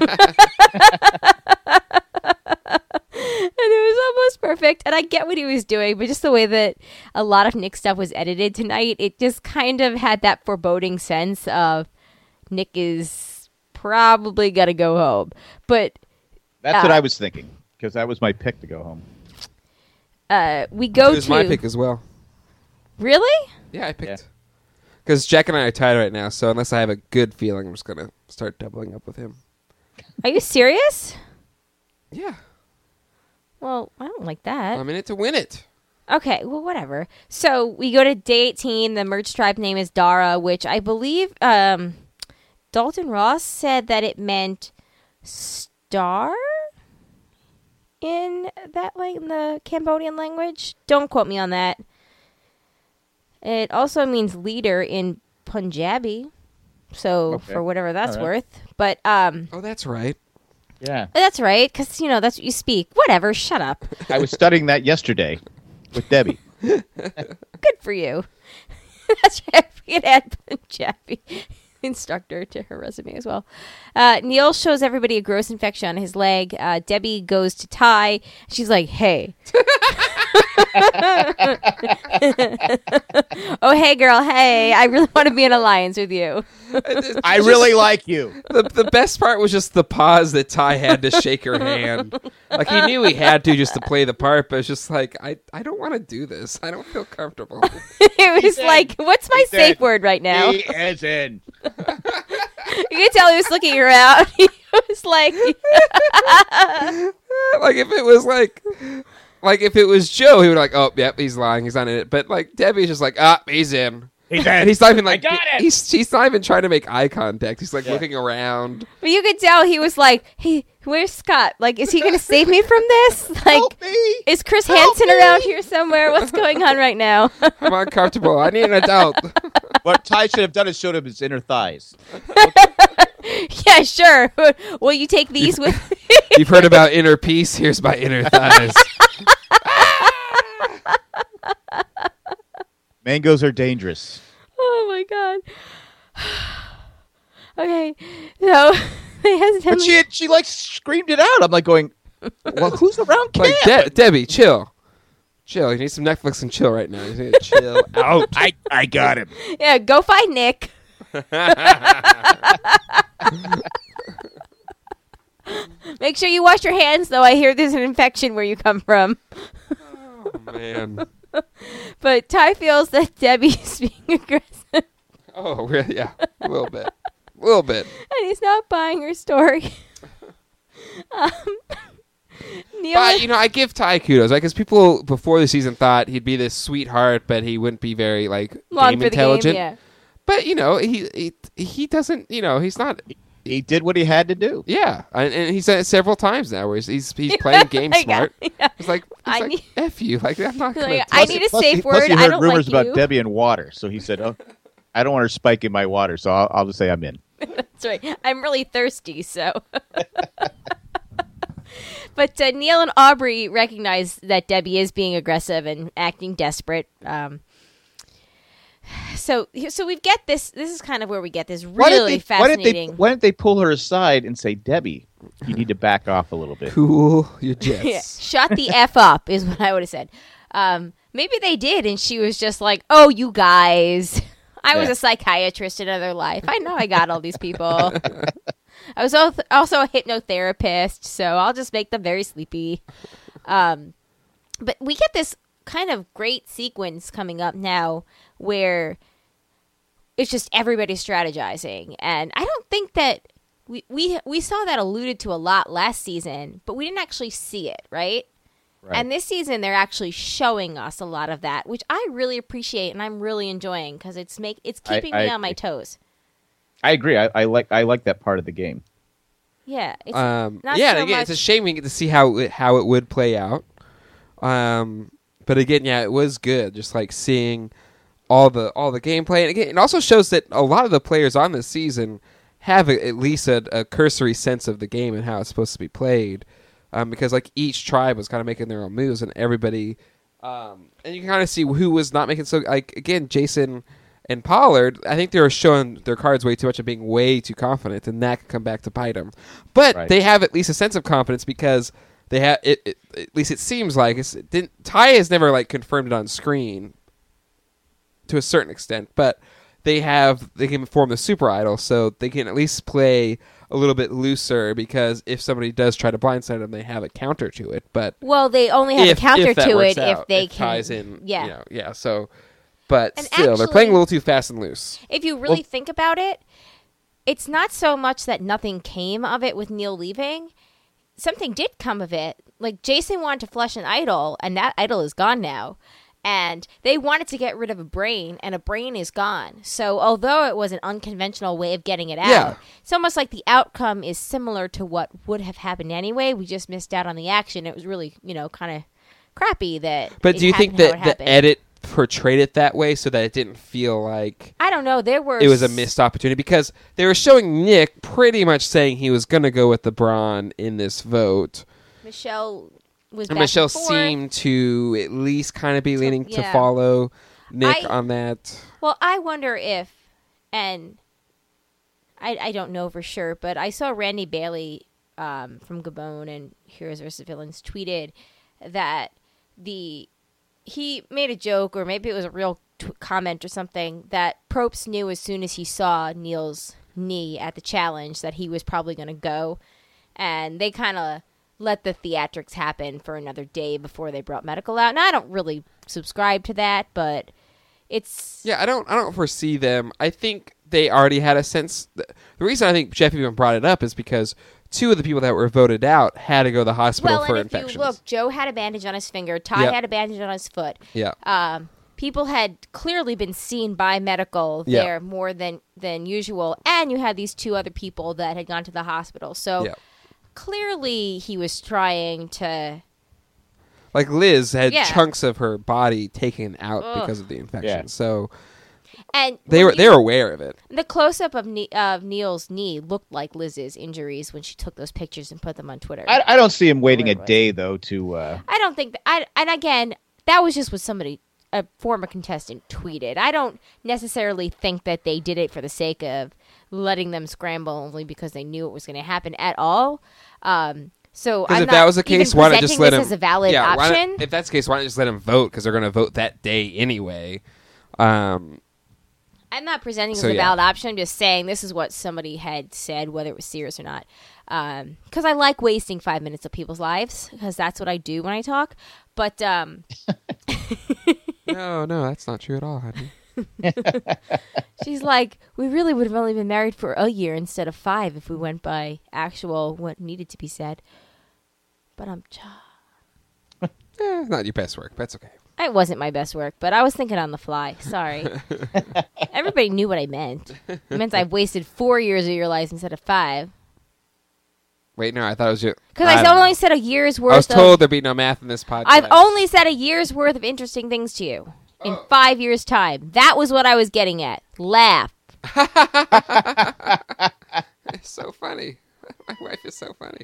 And it was almost perfect. And I get what he was doing, but just the way that a lot of Nick stuff was edited tonight, it just kind of had that foreboding sense of Nick is probably going to go home. But that's what Uh, I was thinking because that was my pick to go home. uh, we go It was to... my pick as well. Really? Yeah, I picked. Yeah. Because Jack and I are tied right now, so unless I have a good feeling, I'm just going to start doubling up with him. Are you serious? Yeah. Well, I don't like that. I'm in it to win it. Okay, well, whatever. So we go to day eighteen. The merch tribe name is Dara, which I believe um, Dalton Ross said that it meant star in that like in the Cambodian language. Don't quote me on that. It also means leader in Punjabi. So Okay. for whatever that's All right. worth. But um, Oh, that's right. Yeah, that's right, because, you know, that's what you speak. Whatever, shut up. I was studying that yesterday with Debbie. Good for you. That's right. We could add Punjabi instructor to her resume as well. Uh, Neil shows everybody a gross infection on his leg. Uh, Debbie goes to Ty. She's like, hey. Oh, hey, girl. Hey, I really want to be in alliance with you. I really like you. the, the best part was just the pause that Ty had to shake her hand. Like, he knew he had to just to play the part, but it's just like, I, I don't want to do this. I don't feel comfortable. It was said- like, what's my he safe said, word right now? He is in. You can tell he was looking around. He was like, Like, if it was like... Like, if it was Joe, he would like, oh, yep, he's lying. He's not in it. But, like, Debbie's just like, ah, he's in. He's in. And he's not even like, I got it. He's, he's not even trying to make eye contact. He's like Yeah. looking around. but you could tell he was like, hey, where's Scott? Like, is he going to save me from this? Like, Help me. is Chris Help Hansen me. around here somewhere? What's going on right now? I'm uncomfortable. I need an adult. What Ty should have done is showed him his inner thighs. Yeah, sure. Will you take these with You've heard about inner peace? Here's my inner thighs. Mangoes are dangerous. Oh, my God. Okay. So, they has But she had, she like screamed it out. I'm like going, well, who's around Like, Cam? De- Debbie, chill. Chill. You need some Netflix and chill right now. You need to chill out. I, I got him. Yeah, go find Nick. Make sure you wash your hands, though. I hear there's an infection where you come from. Oh, man. But Ty feels that Debbie's being aggressive, Oh, really? Yeah. A little bit. A little bit. and he's not buying her story. um, Neil, But, you know, I give Ty kudos, right? Because people before the season thought he'd be this sweetheart, but he wouldn't be very, like, long game for the intelligent. game, yeah. but you know, he, he he doesn't. You know, he's not. He did what he had to do. Yeah, and, and he's said it several times now where he's he's, he's playing game Like, smart. yeah. It's like, it's I like need- F you. Like, I'm not going Like, to. I need a Plus, safe he, plus he word. heard I don't rumors like about you. Debbie and water, so he said, "Oh, I don't want her spiking my water, so I'll, I'll just say I'm in." That's right. I'm really thirsty, so. But uh, Neil and Aubrey recognize that Debbie is being aggressive and acting desperate. Um, so, so we get this. This is kind of where we get this Why didn't really they, why didn't they, fascinating. why didn't they pull her aside and say, "Debbie, you need to back off a little bit"? Cool your jets. Yeah, shut the F up is what I would have said. Um, maybe they did, and she was just like, "Oh, you guys, I was Yeah. a psychiatrist in another life. I know I got all these people. I was al- also a hypnotherapist, so I'll just make them very sleepy." Um, but we get this kind of great sequence coming up now where it's just everybody strategizing, and I don't think that we we we saw that alluded to a lot last season, but we didn't actually see it, right? Right. And this season, they're actually showing us a lot of that, which I really appreciate and I'm really enjoying because it's make it's I- keeping I me on my agree. toes. I agree. I, I like I like that part of the game. Yeah, it's Um, not yeah, so and again, much. it's a shame we get to see how it, how it would play out. Um, but again, yeah, it was good. Just like seeing all the all the gameplay, and again, it also shows that a lot of the players on this season have a, at least a, a cursory sense of the game and how it's supposed to be played. Um, because like each tribe was kind of making their own moves, and everybody, um, and you can kind of see who was not making so. Like again, Jason and Pollard, I think they were showing their cards way too much and being way too confident, and that could come back to bite them. But Right. they have at least a sense of confidence because they have it, it. At least it seems like it's, it didn't. Ty has never like confirmed it on screen to a certain extent, but they have they can form the super idol, so they can at least play a little bit looser because if somebody does try to blindside them, they have a counter to it. But Well, they only have if, a counter if that to works it if out, they it can. ties in. Yeah. you know, yeah. So, but And still, they're playing a actually- little too fast and loose. If you really Well- think about it, it's not so much that nothing came of it with Neil leaving. Something did come of it. Like Jason wanted to flush an idol, and that idol is gone now. And they wanted to get rid of a brain, and a brain is gone. So although it was an unconventional way of getting it out, Yeah. it's almost like the outcome is similar to what would have happened anyway. We just missed out on the action. It was really, you know, kind of crappy that. But it do you think happened how that it the happened. edit portrayed it that way so that it didn't feel like I don't know. There were it was a s- missed opportunity? Because they were showing Nick pretty much saying he was going to go with the Braun in this vote. Michelle was And back Michelle and forth. seemed to at least kind of be leaning to yeah. follow Nick I- on that. Well, I wonder if, and I, I don't know for sure, but I saw Randy Bailey um, from Gabon and Heroes versus Villains tweeted that the he made a joke, or maybe it was a real t- comment or something, that Probst knew as soon as he saw Neil's knee at the challenge that he was probably going to go, and they kind of let the theatrics happen for another day before they brought medical out. And I don't really subscribe to that, but it's Yeah, I don't I don't foresee them. I think they already had a sense. The reason I think Jeff even brought it up is because two of the people that were voted out had to go to the hospital well, for and if infections. you look, Joe had a bandage on his finger. Ty Yep. had a bandage on his foot. yeah. Um, people had clearly been seen by medical Yeah. there more than than usual, and you had these two other people that had gone to the hospital. So Yeah. clearly, he was trying to. Like Liz had Yeah. chunks of her body taken out Ugh. because of the infection. Yeah. So And they when were you- they were aware of it. The close up of ne- of Neil's knee looked like Liz's injuries when she took those pictures and put them on Twitter. I, I don't see him waiting a Whatever it was. day though to. Uh, I don't think that. I and again, that was just what somebody, a former contestant, tweeted. I don't necessarily think that they did it for the sake of letting them scramble only because they knew it was going to happen at all. Um, so Because I'm if not that was the even case, why not just presenting let this him? as a valid yeah, why not- option? if that's the case, why not just let him vote? Because they're going to vote that day anyway. Um, I'm not presenting So, as a yeah. valid option. I'm just saying this is what somebody had said, whether it was serious or not. Because I like wasting five minutes of people's lives, because that's what I do when I talk. But um, no, no, that's not true at all, honey. she's like, we really would have only been married for a year instead of five if we went by actual what needed to be said. But I'm, Eh, not your best work. That's okay. It wasn't my best work, but I was thinking on the fly. Sorry. Everybody knew what I meant. It meant I've wasted four years of your life instead of five. Wait, no, I thought it was you. Because I, I only said a year's worth I was of... told there'd be no math in this podcast. I've only said a year's worth of interesting things to you in Oh. five years' time. That was what I was getting at. Laugh. It's so funny. My wife is so funny.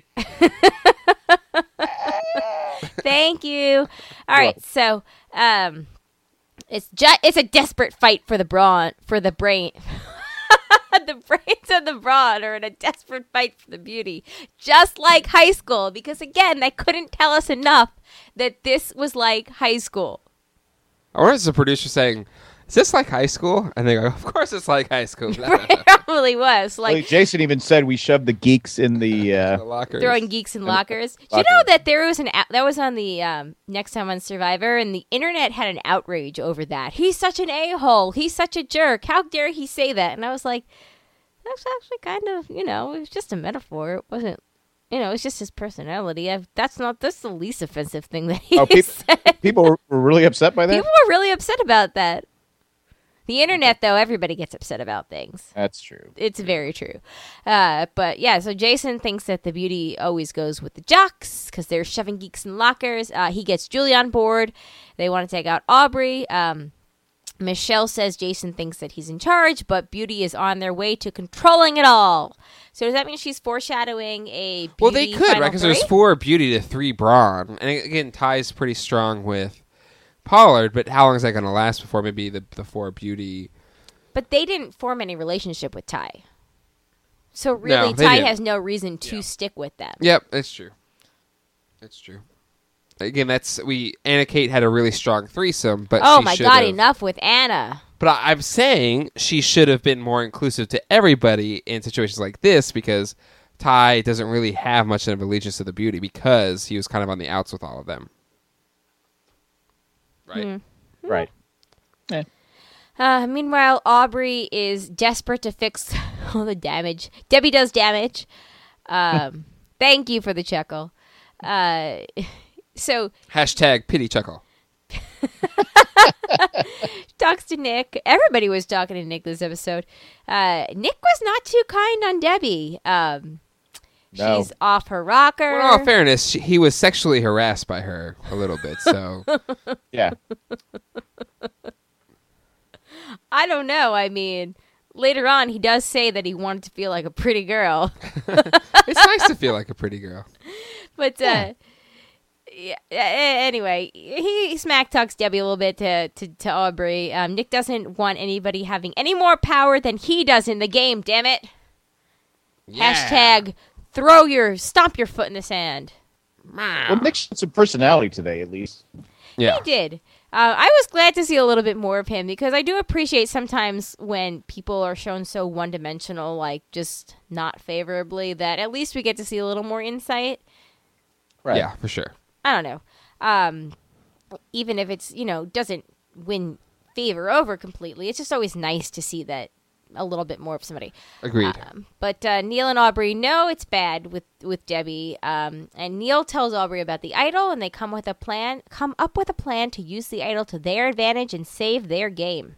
Thank you. All right, so um, it's ju- it's a desperate fight for the brawn for the brain. The brains and the brawn are in a desperate fight for the beauty, just like high school. Because again, they couldn't tell us enough that this was like high school. I wonder if the producer saying, "Is this like high school?" And they go, "Of course, it's like high school." It probably was Well, like Jason even said we shoved the geeks in the. Uh, The lockers. throwing geeks in And lockers. Do you lockers. know that there was an out- that was on the um, Next Time on Survivor, and the internet had an outrage over that. He's such an a-hole. He's such a jerk. How dare he say that? And I was like, that's actually kind of, you know, it was just a metaphor. It wasn't, you know, it's just his personality. I've, that's not that's the least offensive thing that he Oh, peop- said. people were, were really upset by that. People were really upset about that. The internet, though, everybody gets upset about things. That's true. It's very true. Uh, but yeah, so Jason thinks that the beauty always goes with the jocks because they're shoving geeks in lockers. Uh, he gets Julie on board. They want to take out Aubrey. Um, Michelle says Jason thinks that he's in charge, but Beauty is on their way to controlling it all. So does that mean she's foreshadowing a Beauty Well, they could, final right? Because there's three? four beauty to three brawn. And again, Ty's pretty strong with Pollard, but how long is that going to last before maybe the, the four beauty... But they didn't form any relationship with Ty. So really, No, they Ty didn't. has no reason to stick with them. Yep, that's true. That's true. Again, that's we. Anna Kate had a really strong threesome, but Oh she my should God, have- enough with Anna. But I, I'm saying she should have been more inclusive to everybody in situations like this because Ty doesn't really have much of allegiance to the beauty because he was kind of on the outs with all of them. Right. Hmm. Right. Eh. Uh, meanwhile, Aubrey is desperate to fix all the damage. Debbie does damage. Um, thank you for the chuckle. Uh, so Hashtag pity chuckle. talks to Nick. Everybody was talking to Nick this episode. Uh, Nick was not too kind on Debbie. Um, No. She's off her rocker. Well, in all fairness, she, he was sexually harassed by her a little bit, so Yeah. I don't know. I mean, later on, he does say that he wanted to feel like a pretty girl. it's nice to feel like a pretty girl. But uh, yeah. Anyway, he smack talks Debbie a little bit to to, to Aubrey. Um, Nick doesn't want anybody having any more power than he does in the game. Damn it! Yeah. Hashtag throw your stomp your foot in the sand. Well, Nick showed some personality today, at least. Yeah. He did. Uh, I was glad to see a little bit more of him because I do appreciate sometimes when people are shown so one-dimensional, like just not favorably, that at least we get to see a little more insight. Right. Yeah, for sure. I don't know. Um, even if it's, you know, doesn't win favor over completely, it's just always nice to see that a little bit more of somebody. Agreed. Um, but uh, Neil and Aubrey know it's bad with, with Debbie. Um, and Neil tells Aubrey about the idol, and they come with a plan, come up with a plan to use the idol to their advantage and save their game.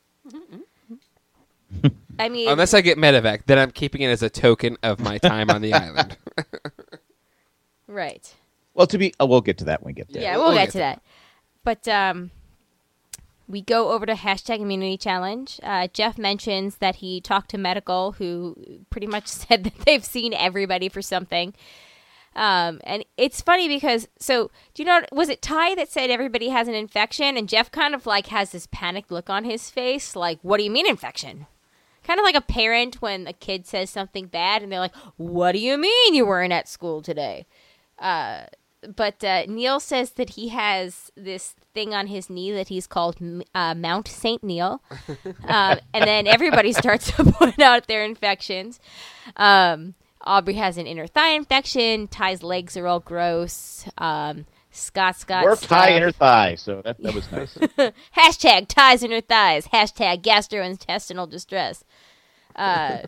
I mean, Unless I get medevac, then I'm keeping it as a token of my time on the island. right. Well, to be, oh, we'll get to that when we get there. Yeah, we'll we'll, get get, to to that. But um, we go over to hashtag immunity challenge. Uh, Jeff mentions that he talked to medical, who pretty much said that they've seen everybody for something. Um, and it's funny because, so, do you know, was it Ty that said everybody has an infection? And Jeff kind of like has this panicked look on his face, like, what do you mean infection? Kind of like a parent when a kid says something bad and they're like, what do you mean you weren't at school today? Uh, but uh, Neil says that he has this thing on his knee that he's called uh, Mount Saint Neil. um, and then everybody starts to point out their infections. Um, Aubrey has an inner thigh infection. Ty's legs are all gross. Um, Scott's got Work stuff. high inner thigh, so that, that was nice. Hashtag ties in her thighs. Hashtag gastrointestinal distress. Uh,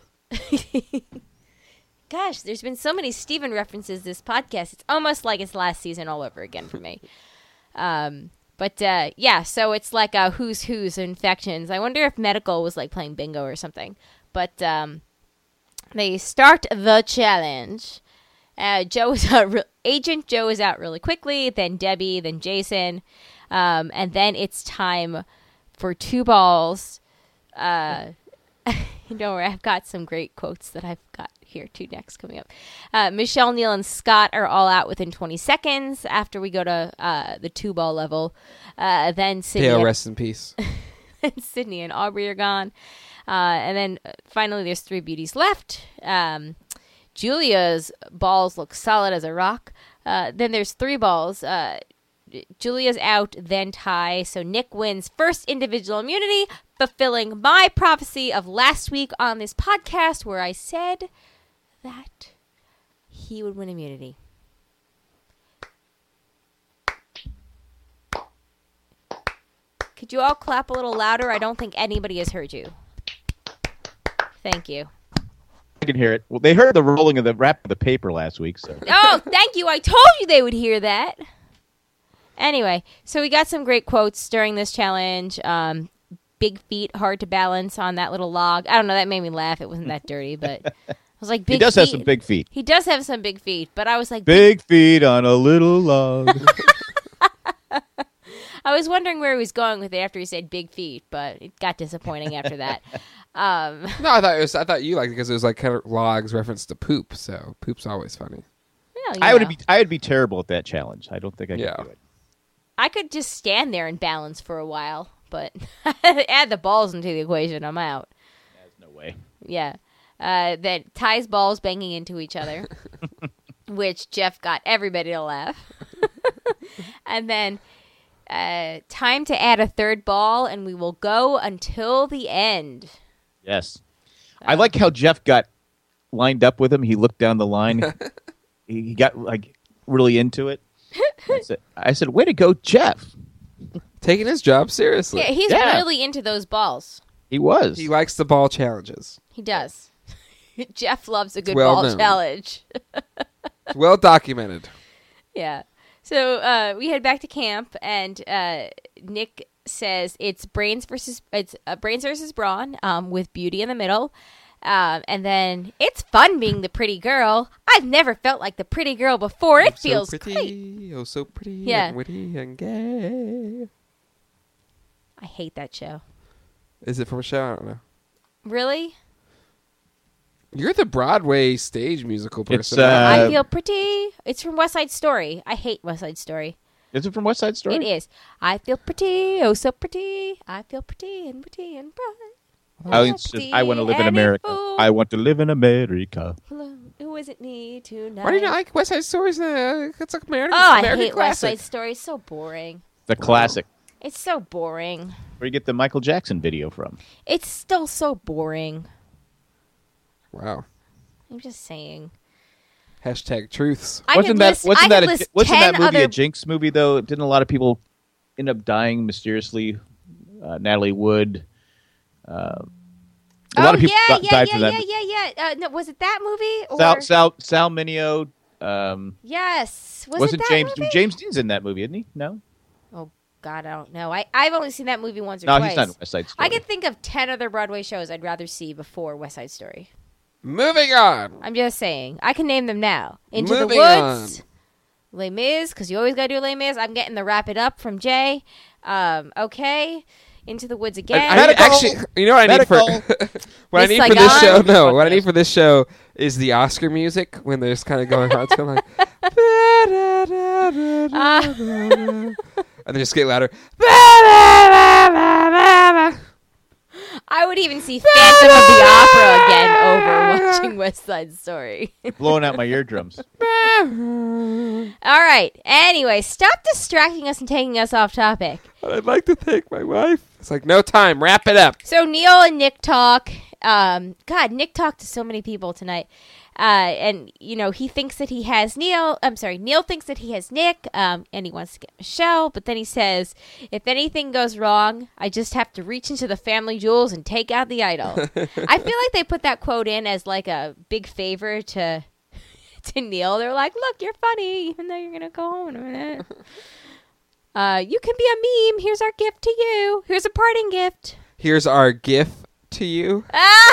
gosh, there's been so many Steven references this podcast. It's almost like it's last season all over again for me. Um, But uh, yeah, so it's like a who's who's infections. I wonder if medical was like playing bingo or something. But um, they start the challenge. Uh, Joe is out. Re- Agent Joe is out really quickly. Then Debbie. Then Jason. Um, and then it's time for two balls. Uh, you know, I've got some great quotes that I've got here too next coming up. Uh, Michelle, Neil, and Scott are all out within twenty seconds after we go to uh, the two ball level. Uh, then Sydney, Dale, and, rest in peace. Sydney and Aubrey are gone. Uh, and then uh, finally, there's three beauties left. Um, Julia's balls look solid as a rock. Uh, then there's three balls. Uh, Julia's out, then Ty. So Nick wins first individual immunity, fulfilling my prophecy of last week on this podcast where I said that he would win immunity. Could you all clap a little louder? I don't think anybody has heard you. Thank you. I can hear it. Well, they heard the rolling of the wrap of the paper last week. So. Oh, thank you. I told you they would hear that. Anyway, so we got some great quotes during this challenge. Um, big feet, hard to balance on that little log. I don't know. That made me laugh. It wasn't that dirty, but I was like, big He does feet. have some big feet. He does have some big feet, but I was like, Big feet on a little log. I was wondering where he was going with it after he said big feet, but it got disappointing after that. Um, No, I thought it was. I thought you liked it because it was like kind of logs reference to poop. So poop's always funny. well, you I would know. be I would be terrible at that challenge. I don't think I Yeah. could do it. I could just stand there and balance for a while, but add the balls into the equation, I'm out. There's no way. Yeah. Uh, that ties balls banging into each other, which Jeff got everybody to laugh. And then uh, time to add a third ball, and we will go until the end. Yes. I like how Jeff got lined up with him. He looked down the line. he he got like really into it. I said, I said, way to go, Jeff. Taking his job seriously. Yeah, he's Yeah. really into those balls. He was. He likes the ball challenges. He does. Jeff loves a good well ball known. challenge. It's well documented. Yeah. So uh, we head back to camp, and uh, Nick says it's brains versus it's uh, brains versus brawn, um, with beauty in the middle, um, and then it's fun being the pretty girl. I've never felt like the pretty girl before. It so feels pretty, great. oh so pretty, Yeah. and witty and gay. I hate that show. Is it from a show? I don't know. Really? You're the Broadway stage musical person. It's, uh, I feel pretty. It's from West Side Story. I hate West Side Story. Is it from West Side Story? It is. I feel pretty, oh so pretty. I feel pretty and pretty and bright. I, it's just, I want to live in Any America. fool. I want to live in America. Hello, who is it me tonight? Why do you not like West Side Stories? Uh, it's like American. Oh, I American hate West classic. Side Story. It's so boring. The classic. It's so boring. Where you get the Michael Jackson video from. It's still so boring. Wow. I'm just saying. Hashtag truths. I wasn't could that list, wasn't I that could a, list wasn't ten that movie other... a Jinx movie though? Didn't a lot of people end up dying mysteriously? Uh, Natalie Wood. Uh, a oh, lot of people yeah, di- yeah, died yeah, from that. yeah, yeah, yeah. Uh, no, was it that movie? Or... Sal Sal Sal Mineo. Um, Yes. Was wasn't it that James movie? James Dean's in that movie? Isn't he? No. Oh God, I don't know. I I've only seen that movie once or No, twice. he's not in West Side Story. I could think of ten other Broadway shows I'd rather see before West Side Story. Moving on. I'm just saying. I can name them now. Into Moving the Woods, on. Les Mis, because you always got to do Les Mis. I'm getting the Wrap It Up from Jay. Um, okay. Into the Woods I, again. I Medical. actually, you know what I need for what I Miss need for this show? Saigon. No, what I need for this show is the Oscar music when they're just kind of going on. It's kind of like, and they just get louder. I would even see Phantom of the Opera again over watching West Side Story. blowing out my eardrums. All right. Anyway, stop distracting us and taking us off topic. I'd like to thank my wife. It's like no time. Wrap it up. So Neil and Nick talk. Um, God, Nick talked to so many people tonight. Uh, and, you know, he thinks that he has Neil. I'm sorry. Neil thinks that he has Nick, um, and he wants to get Michelle. But then he says, if anything goes wrong, I just have to reach into the family jewels and take out the idol. I feel like they put that quote in as like a big favor to to Neil. They're like, look, you're funny, even though you're going to go home in a minute. Uh, you can be a meme. Here's our gift to you. Here's a parting gift. Here's our gift to you.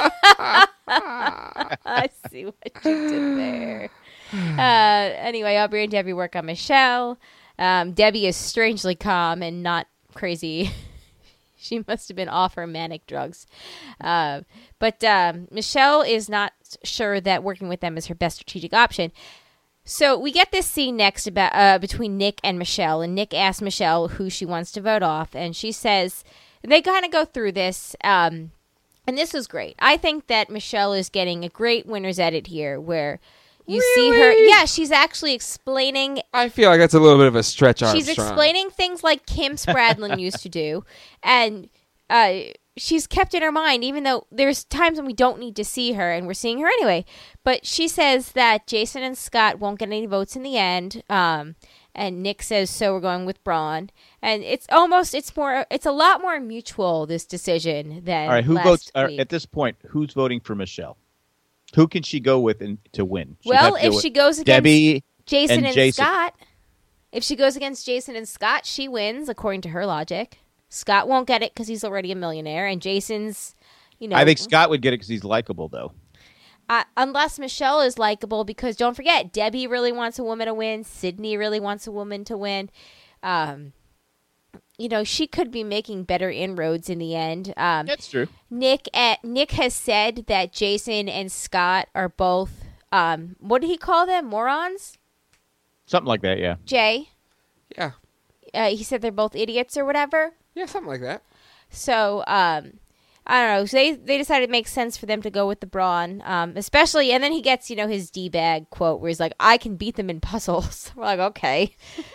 I see what you did there. Uh, anyway, Aubrey and Debbie work on Michelle. Um, Debbie is strangely calm and not crazy. She must have been off her manic drugs. Uh, but um, Michelle is not sure that working with them is her best strategic option. So we get this scene next about uh, between Nick and Michelle, and Nick asks Michelle who she wants to vote off, and she says they kind of go through this, um, and this is great. I think that Michelle is getting a great winner's edit here, where you Really? see her. Yeah, she's actually explaining. I feel like that's a little bit of a stretch, Armstrong. She's explaining things like Kim Spradlin used to do, and uh, she's kept in her mind, even though there's times when we don't need to see her, and we're seeing her anyway. But she says that Jason and Scott won't get any votes in the end, um, and Nick says, so we're going with Braun. And it's almost, it's more, it's a lot more mutual, this decision, than All right, who last votes uh, week. at this point? Who's voting for Michelle? Who can she go with in, to win? She'd Well, have to if go with she goes against Debbie Jason and and, Jason. Scott, if she goes against Jason and Scott, she wins, according to her logic. Scott won't get it because he's already a millionaire, and Jason's, you know. I think Scott would get it because he's likable, though. Uh, unless Michelle is likable, because don't forget, Debbie really wants a woman to win. Sydney really wants a woman to win. Um, you know, she could be making better inroads in the end. Um, That's true. Nick at, Nick has said that Jason and Scott are both, um, what did he call them? Morons? Something like that, yeah. Jay? Yeah. Uh, he said they're both idiots or whatever. Yeah, something like that. So, um, I don't know. So they they decided it makes sense for them to go with the Braun, um, especially. And then he gets, you know, his D-bag quote where he's like, "I can beat them in puzzles." We're like, okay.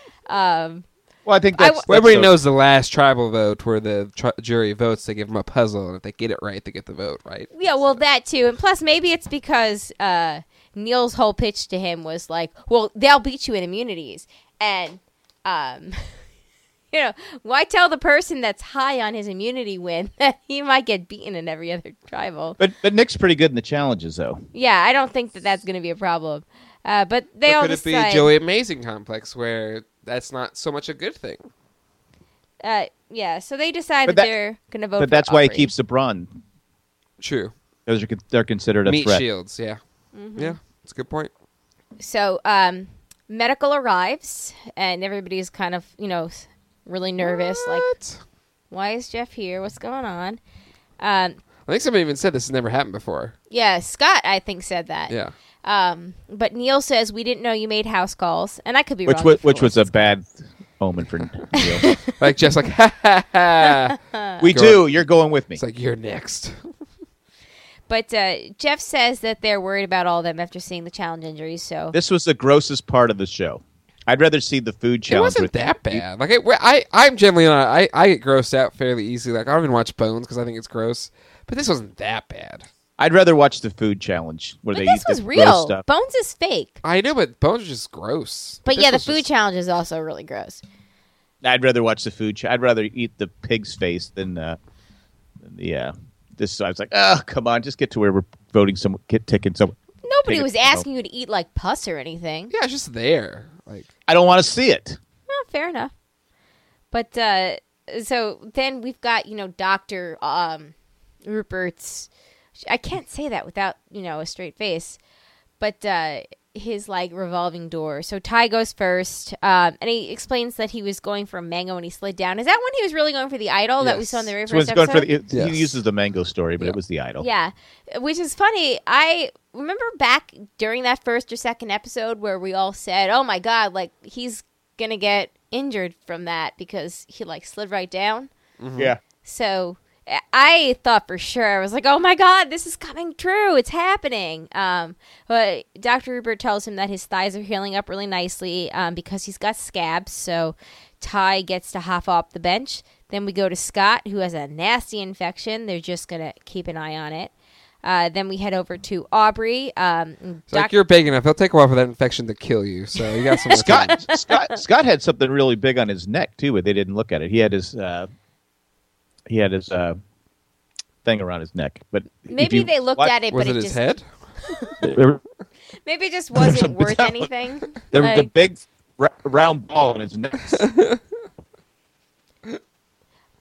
um, Well, I think I that's, w- that's Well, everybody so- knows the last tribal vote where the tr- jury votes, they give them a puzzle, and if they get it right, they get the vote, right? yeah, well, that too. And plus, maybe it's because uh, Neil's whole pitch to him was like, "Well, they'll beat you in immunities," and um, you know, why tell the person that's high on his immunity win that he might get beaten in every other tribal? But but Nick's pretty good in the challenges, though. Yeah, I don't think that that's going to be a problem. Uh, but they Or all could it be decide. Joey Amazing Complex where that's not so much a good thing? Uh, yeah, so they decide that, But that- they're going to vote. But for that's why he Aubrey. keeps the Braun. True. Because they're, con- they're considered a Meat threat. shields, yeah. Mm-hmm. Yeah, that's a good point. So, um, medical arrives, and everybody's kind of, you know, really nervous. Like, What? why is Jeff here? What's going on? Um, I think somebody even said this has never happened before. yeah, Scott, I think, said that. Yeah. Um, but Neil says we didn't know you made house calls, and I could be Which wrong. was, of which was a course. bad omen for Neil. Like, Jeff's like, ha ha ha. We Go do. on. You're going with me. It's like, you're next. But uh, Jeff says that they're worried about all of them after seeing the challenge injuries. So This was the grossest part of the show. I'd rather see the food It challenge. wasn't with that bad. Like, it, I, I'm generally not, I, I get grossed out fairly easily. Like, I don't even watch Bones because I think it's gross. But this wasn't that bad. I'd rather watch the food challenge where but they this eat was the gross real. stuff. Bones is fake. I know, but Bones are just gross. But this yeah, the was food just- challenge is also really gross. I'd rather watch the food. Ch- I'd rather eat the pig's face than uh, than the. Uh, this I was like, oh, come on, just get to where we're voting some, get taking some. Nobody Take it was from asking you to eat like pus or anything. Yeah, it's just there. Like, I don't want to see it. Oh, fair enough. But uh, so then we've got, you know, Doctor Um, Rupert's. I can't say that without, you know, a straight face. But uh, his like revolving door. So Ty goes first, um, and he explains that he was going for a mango and he slid down. Is that when he was really going for the idol that we Yes. saw in the very So first it's going for episode? the, Yes. He uses the mango story, but Yeah. it was the idol. Yeah, which is funny. I remember back during that first or second episode where we all said, "Oh my god, like he's gonna get injured from that because he like slid right down." Yeah. So I thought for sure, I was like, "Oh my god, this is coming true. It's happening." Um, but Doctor Rupert tells him that his thighs are healing up really nicely um, because he's got scabs. So Ty gets to hop off the bench. Then we go to Scott, who has a nasty infection. They're just gonna keep an eye on it. Uh, then we head over to Aubrey. Um, it's Doc- like you're big enough. It'll take a while for that infection to kill you. So you got some more time. Scott, Scott, Scott had something really big on his neck too, but they didn't look at it. He had his, uh, he had his uh, thing around his neck. But if maybe you they looked watch- at it, Was but it it his just head? maybe it just wasn't Something worth down. anything. There was a Like- big r- round ball in his neck.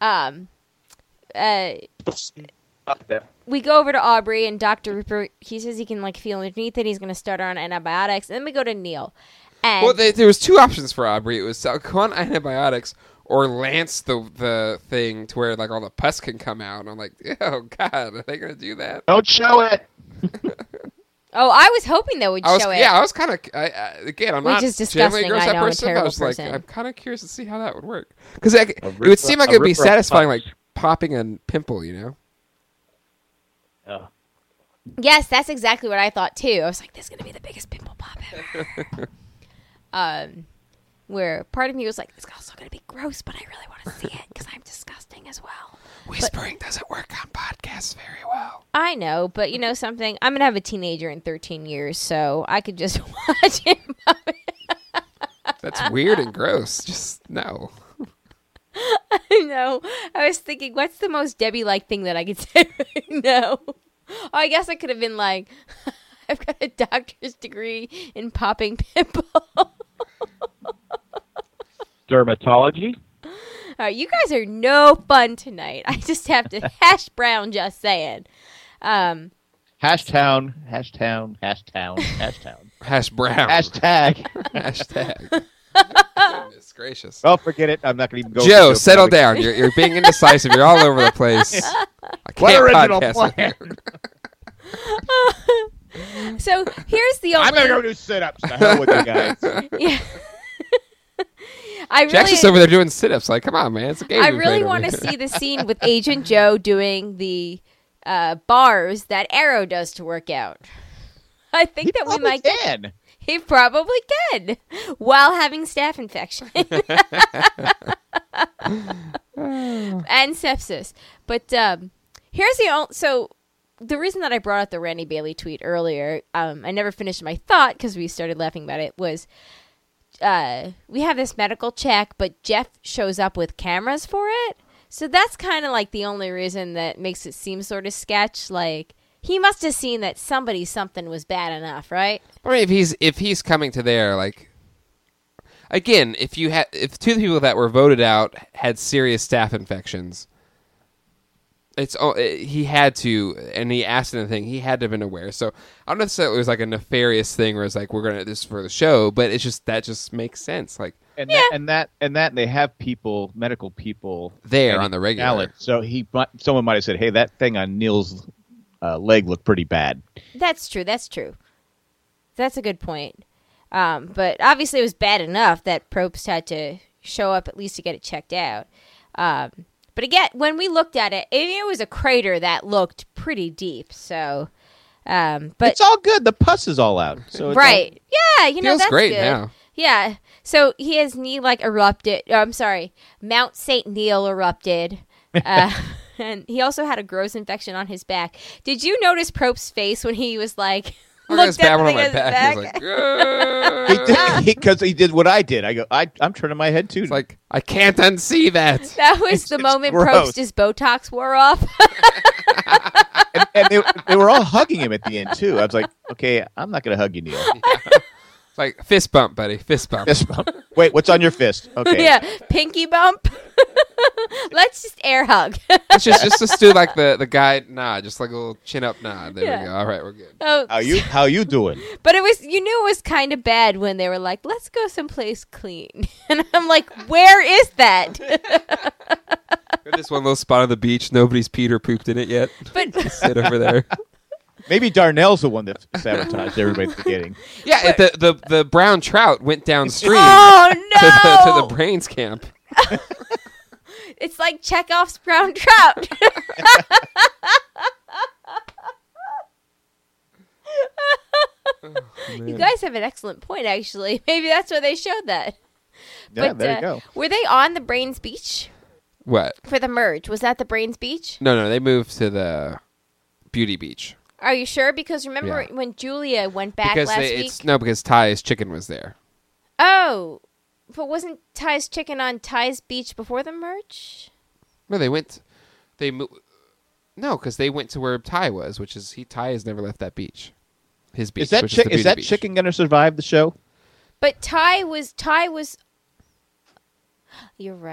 Um, uh, we go over to Aubrey and Doctor Rupert. He says he can like feel underneath it. He's going to start her on antibiotics. And then we go to Neil. And Well, they, there was two options for Aubrey. It was uh, go on antibiotics or lance the the thing to where like all the pus can come out. And I'm like, oh God, are they going to do that? Don't show it. oh, I was hoping they would I was, show it. yeah, I was kind of I, I, again. I'm Which not is generally disgusting. grossed I out know, I'm a person. But I terrible was like, person. I'm kind of curious to see how that would work because it, it rip- would seem like a it would be rip- a satisfying, punch. like popping a pimple. You know? Oh. Yes, that's exactly what I thought too. I was like, this is going to be the biggest pimple pop ever. um, where part of me was like, it's also going to be gross, but I really want to see it because I'm disgusting as well. Whispering doesn't work on podcasts very well. I know, but you know something? I'm going to have a teenager in thirteen years, so I could just watch him. That's weird and gross. Just no. I know. I was thinking, what's the most Debbie-like thing that I could say right now? Oh, I guess I could have been like, I've got a doctor's degree in popping pimples. Dermatology? All right, you guys are no fun tonight. I just have to hash brown, just saying. Um, Hashtown, hashtown, hashtown, hashtown. Hash brown. Hashtag. Hashtag. Goodness gracious. Oh, forget it. I'm not going to even go. Joe, with the settle joke. down. You're, you're being indecisive. You're all over the place. I What can't original podcast plan? with you. so here's the only. I'm going to go do sit-ups. The hell with you guys. Yeah. I Jack's just over really, there doing sit-ups. Like, come on, man. It's a game. I we really played want over to here. see the scene with Agent Joe doing the uh, bars that Arrow does to work out. I think He that we probably might get. can. He probably can while having staph infection and sepsis. But um, here's the only, so the reason that I brought up the Randy Bailey tweet earlier, um, I never finished my thought because we started laughing about it, was uh, we have this medical check, but Jeff shows up with cameras for it. So that's kind of like the only reason that makes it seem sort of sketch. Like, he must have seen that somebody something was bad enough, right? I mean, if he's if he's coming to there, like, again, if you had if two of the people that were voted out had serious staph infections, it's oh, it, he had to, and he asked anything, he had to have been aware. So I don't know if it was like a nefarious thing, where it's like we're gonna this is for the show, but it's just that just makes sense, like And that, and that and that they have people, medical people there and on the regular. talent. So he, might- someone might have said, "Hey, that thing on Neil's uh, leg looked pretty bad." That's true. That's true. That's a good point. Um, but obviously, it was bad enough that Probst had to show up at least to get it checked out. Um, but again, when we looked at it, it, it was a crater that looked pretty deep. So, um, but It's all good. The pus is all out. So it's right, yeah, you know Feels that's great good. now. Yeah. So he has knee like erupted. Oh, I'm sorry, Mount Saint Neil erupted. Uh, and he also had a gross infection on his back. Did you notice Probst's face when he was like, I got this looked at bad the one on thing my on his back. He's like, "Ugh." He did because he, did what I did. I go, I, I'm turning my head too. It's like I can't unsee that. That was It's the just moment gross. Probst's Botox wore off. and, and they, they were all hugging him at the end too. I was like, okay, I'm not going to hug you, Neil. It's like fist bump, buddy, fist bump. Fist bump. Wait, what's on your fist? Okay. Yeah, pinky bump. Let's just air hug. It's just just just do like the the guy nod, just like a little chin up nod. There Yeah. we go. All right, we're good. Oh, How you how you doing? but it was, you knew it was kind of bad when they were like, let's go someplace clean. And I'm like, where is that? Got this one little spot on the beach. Nobody's peed or pooped in it yet. But Sit over there. Maybe Darnell's the one that sabotaged everybody at the beginning. Yeah, it- the, the the brown trout went downstream oh to, no, the, to the brains camp. it's like Chekhov's brown trout. You guys have an excellent point, actually. Maybe that's why they showed that. Yeah, But, there uh, you go. Were they on the Brains Beach What? for the merge? Was that the Brains Beach? No, no, they moved to the Beauty Beach Are you sure? Because remember Yeah. when Julia went back because last they, week? it's no because Ty's chicken was there. Oh, but wasn't Ty's Chicken on Ty's Beach before the merge? No, they went. They mo- No, because they went to where Ty was, which is he. Ty has never left that beach. His beach. Is that which chick- is, the is Beauty that Beach. chicken going to survive the show? But Ty was Ty was. You're right.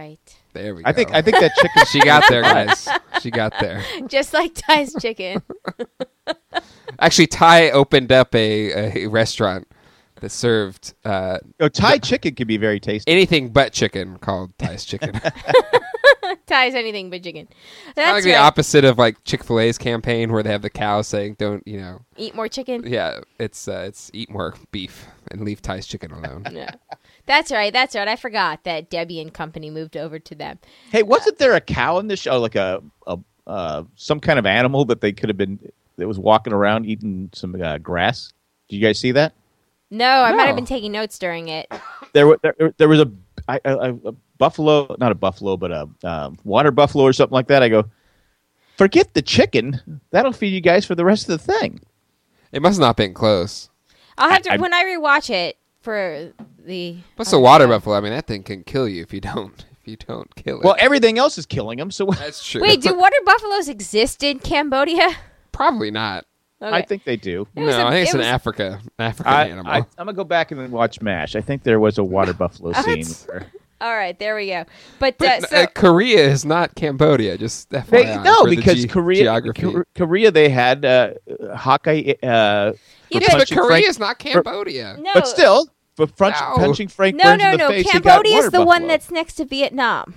There we go. I think I think that chicken. she got there, guys. She got there. Just like Ty's chicken. Actually, Ty opened up a, a restaurant that served uh, Oh, Thai chicken can be very tasty. anything but chicken called Ty's Chicken. Ty's anything but chicken. Kind of That's like the right. opposite of like Chick-fil-A's campaign where they have the cow saying, "Don't you know?" Eat more chicken. Yeah, it's uh, it's eat more beef and leave Ty's Chicken alone. Yeah. That's right. That's right. I forgot that Debbie and company moved over to them. Hey, wasn't there a cow in the show, like a, a uh, some kind of animal that they could have been that was walking around eating some uh, grass? Did you guys see that? No, I might have No. been taking notes during it. There, wa- there, there was a, a, a, a buffalo, not a buffalo, but a um, water buffalo or something like that. I go, forget the chicken. That'll feed you guys for the rest of the thing. It must not have been close. I'll have to I- when I rewatch it for the. What's a water buffalo? I mean, that thing can kill you if you don't if you don't kill it. Well, everything else is killing them, so that's true. Wait, do water buffaloes exist in Cambodia? Probably not. Okay. I think they do. It was no, a- I think it's it an was- Africa, African I, animal. I, I'm gonna go back and then watch MASH. I think there was a water buffalo scene. Where All right, there we go. But, but uh, so uh, Korea is not Cambodia. Just F Y I, they, no, for the because ge- Korea, geography. Kor- Korea, they had uh, Hawkeye. Uh, Yeah, for yeah, but punching Korea Frank- is not Cambodia. no, But still, for punch, No. punching Frank no, Burns no, in the no. face, he got Cambodia is water the one buffalo. that's next to Vietnam.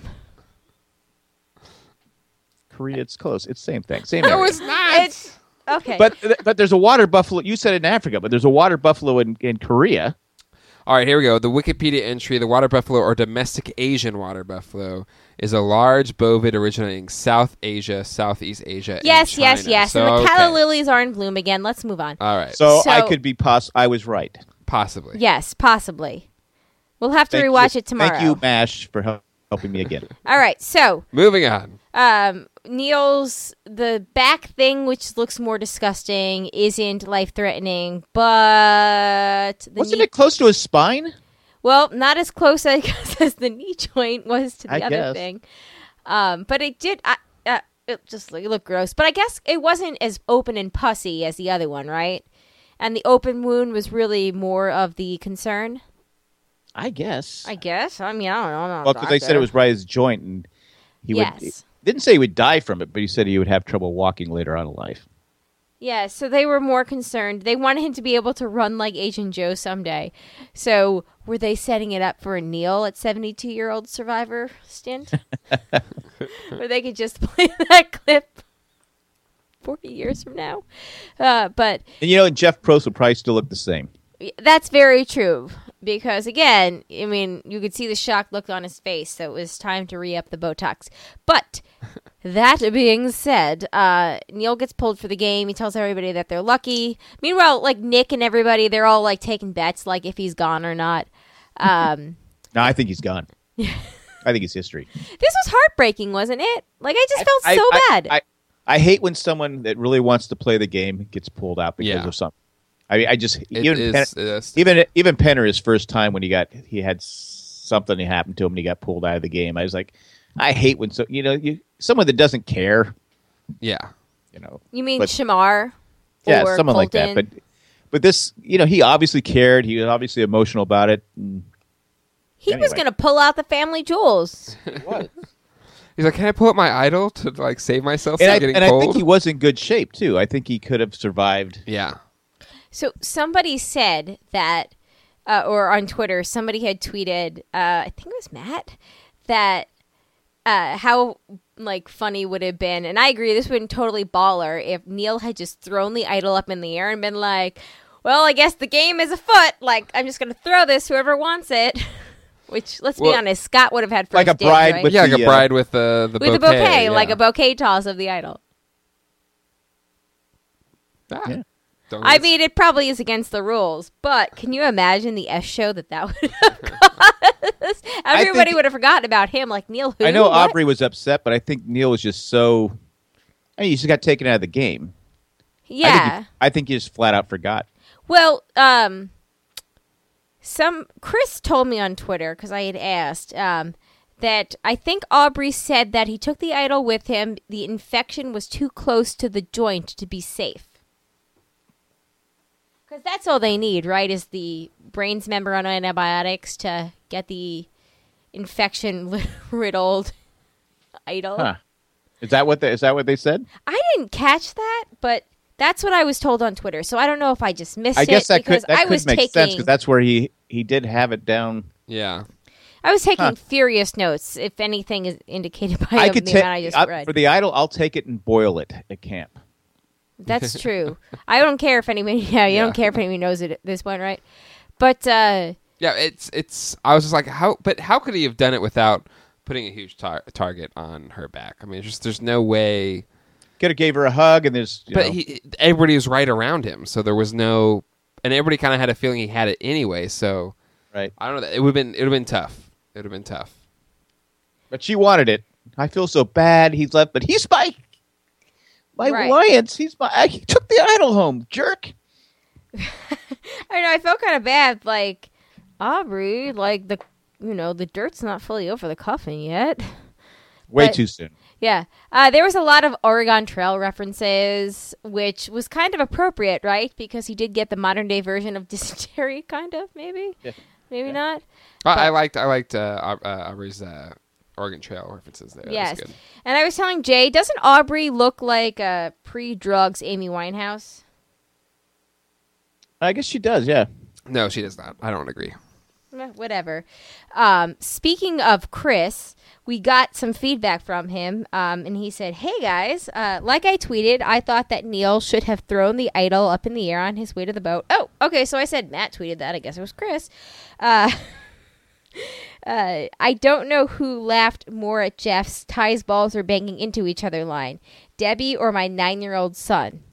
Korea. It's close. It's same thing. Same. No, area. it's not. It's okay. But but there's a water buffalo. You said in Africa, but there's a water buffalo in, in Korea. All right, here we go. The Wikipedia entry: the water buffalo, or domestic Asian water buffalo, is a large bovid originating South Asia, Southeast Asia. and yes, yes, China. yes. So, and the okay. calla lilies are in bloom again. Let's move on. All right, So, So- I could be poss. I was right. possibly. Yes, possibly. We'll have to Thank rewatch you. it tomorrow. Thank you, MASH, for hel- helping me again. All right, so Moving on. um, Neil's the back thing, which looks more disgusting, isn't life threatening, but the Wasn't knee- it close to his spine? well, not as close I guess, as the knee joint was to the I other guess. thing. Um, but it did. I, uh, it just it looked gross. But I guess it wasn't as open and pussy as the other one, right? And the open wound was really more of the concern. I guess. I guess. I mean, I don't know. I'm not a well, because they said doctor. it was right his joint, and he would. Yes. Didn't say he would die from it, but he said he would have trouble walking later on in life. Yeah, so they were more concerned. They wanted him to be able to run like Agent Joe someday. So were they setting it up for a Neil at seventy-two-year-old survivor stint? Where they could just play that clip forty years from now? Uh, but And you know, Jeff Probst would probably still look the same. that's very true. Because, again, I mean, you could see the shocked look on his face, so it was time to re-up the Botox. But that being said, uh, Neil gets pulled for the game. He tells everybody that they're lucky. Meanwhile, like, Nick and everybody, they're all, like, taking bets, like, if he's gone or not. Um, No, I think he's gone. I think it's history. this was heartbreaking, wasn't it? Like, I just felt I- so I- bad. I, I hate when someone that really wants to play the game gets pulled out because Yeah. of something. I mean, I just It even is- Penn, it is- even even Penner, his first time when he got he had something that happened to him and he got pulled out of the game. I was like, I hate when so you know you someone that doesn't care. Yeah. You know, you mean but- Shamar? yeah, or someone like that. Colton? But but this, you know, he obviously cared. He was obviously emotional about it. And He was anyway. going to pull out the family jewels. He's like, can I pull up my idol to like save myself And, from I, getting and I cold? think he was in good shape too. I think he could have survived. yeah. So somebody said that, uh, or on Twitter, somebody had tweeted, uh, I think it was Matt, that uh, how like funny would it have been, and I agree, this would have been totally baller if Neil had just thrown the idol up in the air and been like, well, I guess the game is afoot. Like, I'm just going to throw this, whoever wants it. Which, let's Well, be honest, Scott would have had first like a dibs, bride right? with Yeah, like the, a uh, bride with the the with bouquet. a bouquet, yeah. like a bouquet toss of the idol. Ah, Yeah. don't I miss. mean, it probably is against the rules, but can you imagine the S show that that would have caused? Everybody think- would have forgotten about him, like Neil. Who? I know What? Aubrey was upset, but I think Neil was just so. I mean, he just got taken out of the game. I think, Yeah. he, I think he just flat out forgot. Well, um, some Chris told me on Twitter because I had asked um, that I think Aubrey said that he took the idol with him. The infection was too close to the joint to be safe. Because that's all they need, right? Is the brain's member on antibiotics to get the infection riddled idol. Huh. Is that what they, is that what they said? I didn't catch that, but that's what I was told on Twitter. So I don't know if I just missed I it guess that could because that I could was make taking sense because that's where he he did have it down. Yeah. I was taking Huh. furious notes. If anything is indicated by I the could amount take I just I- read. for the idol. I'll take it and boil it at camp. That's true. I don't care if anybody. Yeah, you Yeah. don't care if anybody knows it at this point, right? But uh, Yeah, it's it's. I was just like, how? But how could he have done it without putting a huge tar- target on her back? I mean, just there's no way. Could have gave her a hug and there's. You But know, he, everybody was right around him, so there was no, and everybody kind of had a feeling he had it anyway. So right. I don't know. It would have been. It would have been tough. It would have been tough. But she wanted it. I feel so bad. He's left, but he's my my Right. alliance. He's my. I, he took the idol home, jerk. I know I felt kind of bad. Like Aubrey, like the you know the dirt's not fully over the coffin yet. Way But- too soon. Yeah, uh, there was a lot of Oregon Trail references, which was kind of appropriate, right? Because he did get the modern day version of dysentery, kind of, maybe, Yeah. maybe Yeah. not. I, I liked. I liked uh, Au- uh, Aubrey's uh, Oregon Trail references there. That Yes, was good. and I was telling Jay, doesn't Aubrey look like a pre-drugs Amy Winehouse? I guess she does. Yeah. No, she does not. I don't agree. Eh, Whatever. Um, speaking of Chris, we got some feedback from him, um, and he said, "Hey guys, uh, like I tweeted, I thought that Neil should have thrown the idol up in the air on his way to the boat." Oh, okay. So I said Matt tweeted that. I guess it was Chris. Uh, uh, I don't know who laughed more at Jeff's "ties balls are banging into each other" line, Debbie or my nine-year-old son.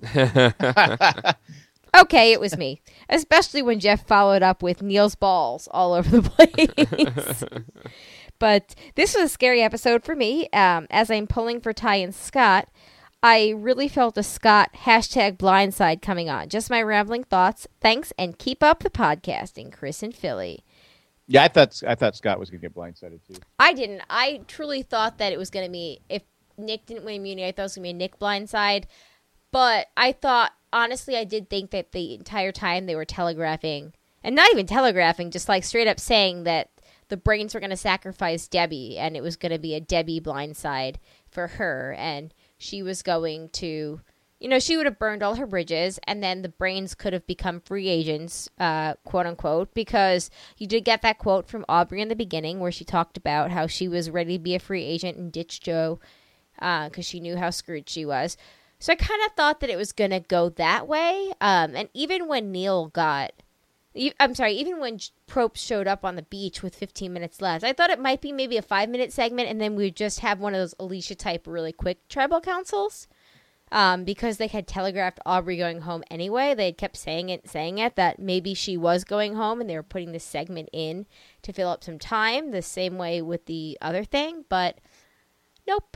Okay, it was me. Especially when Jeff followed up with Neil's balls all over the place. But this was a scary episode for me. Um, as I'm pulling for Ty and Scott, I really felt a Scott hashtag blindside coming on. Just my rambling thoughts. Thanks, and keep up the podcasting, Chris and Philly. Yeah, I thought I thought Scott was gonna get blindsided too. I didn't. I truly thought that it was going to be, if Nick didn't win immunity, I thought it was going to be a Nick blindside. But I thought, honestly, I did think that the entire time they were telegraphing, and not even telegraphing, just like straight up saying that the brains were going to sacrifice Debbie, and it was going to be a Debbie blindside for her, and she was going to, you know, she would have burned all her bridges, and then the brains could have become free agents, uh, quote unquote, because you did get that quote from Aubrey in the beginning where she talked about how she was ready to be a free agent and ditch Joe because uh, she knew how screwed she was. So I kind of thought that it was going to go that way. Um, and even when Neil got, e- I'm sorry, even when Probst showed up on the beach with fifteen minutes left, I thought it might be maybe a five minute segment and then we would just have one of those Alicia type really quick tribal councils. Um, because they had telegraphed Aubrey going home anyway. They had kept saying it, saying it, that maybe she was going home and they were putting this segment in to fill up some time, the same way with the other thing. But nope.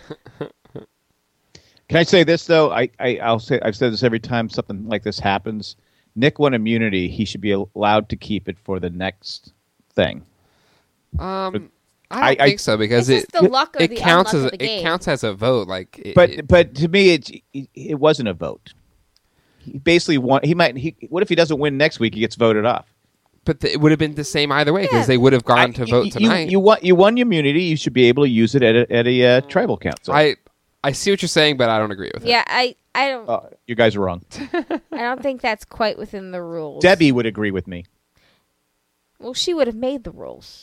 Can I say this though? I, I I'll say I've said this every time something like this happens. Nick won immunity. He should be allowed to keep it for the next thing. Um, I I- don't I- think so because It's it just the luck or it the counts unluck as of a, the it game. counts as a vote. Like, it, But it- but to me, it it wasn't a vote. He basically won. He might. He what if he doesn't win next week? He gets voted off. but the, it would have been the same either way because Yeah. they would have gone I- to you- vote you, tonight. You, won. You won your immunity. You should be able to use it at a, at a uh, tribal council. I I see what you're saying, but I don't agree with it. Yeah, I, I don't Uh, you guys are wrong. I don't think that's quite within the rules. Debbie would agree with me. Well, she would have made the rules.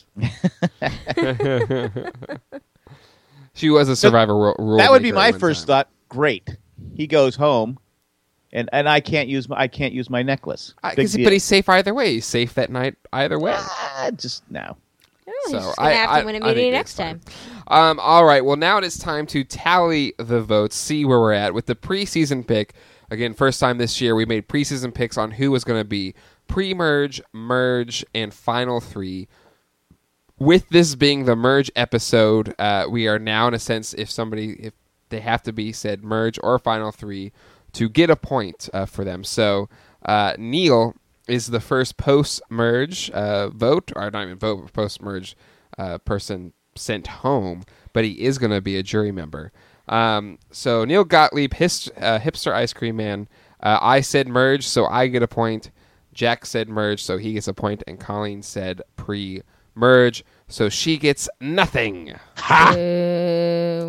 She was a survivor ro- rule. That would be maker my at one first time. thought. Great. He goes home, and, and I can't use my I can't use my necklace. I- Big 'cause he- deal. but he's safe either way. He's safe that night either way. Ah, just no. Oh, he's So just gonna I- have I- to win I immunity think next that's time. fine. Um, all right. Well, now it is time to tally the votes, see where we're at with the preseason pick. Again, first time this year, we made preseason picks on who was going to be pre-merge, merge, and final three. With this being the merge episode, uh, we are now, in a sense, if somebody, if they have to be said merge or final three, to get a point uh, for them. So uh, Neil is the first post-merge uh, vote, or not even vote, but post-merge uh, person sent home, but he is going to be a jury member. Um, so Neil Gottlieb, his, uh, hipster ice cream man, uh, I said merge, so I get a point. Jack said merge, so he gets a point, and Colleen said pre-merge, so she gets nothing. Boo.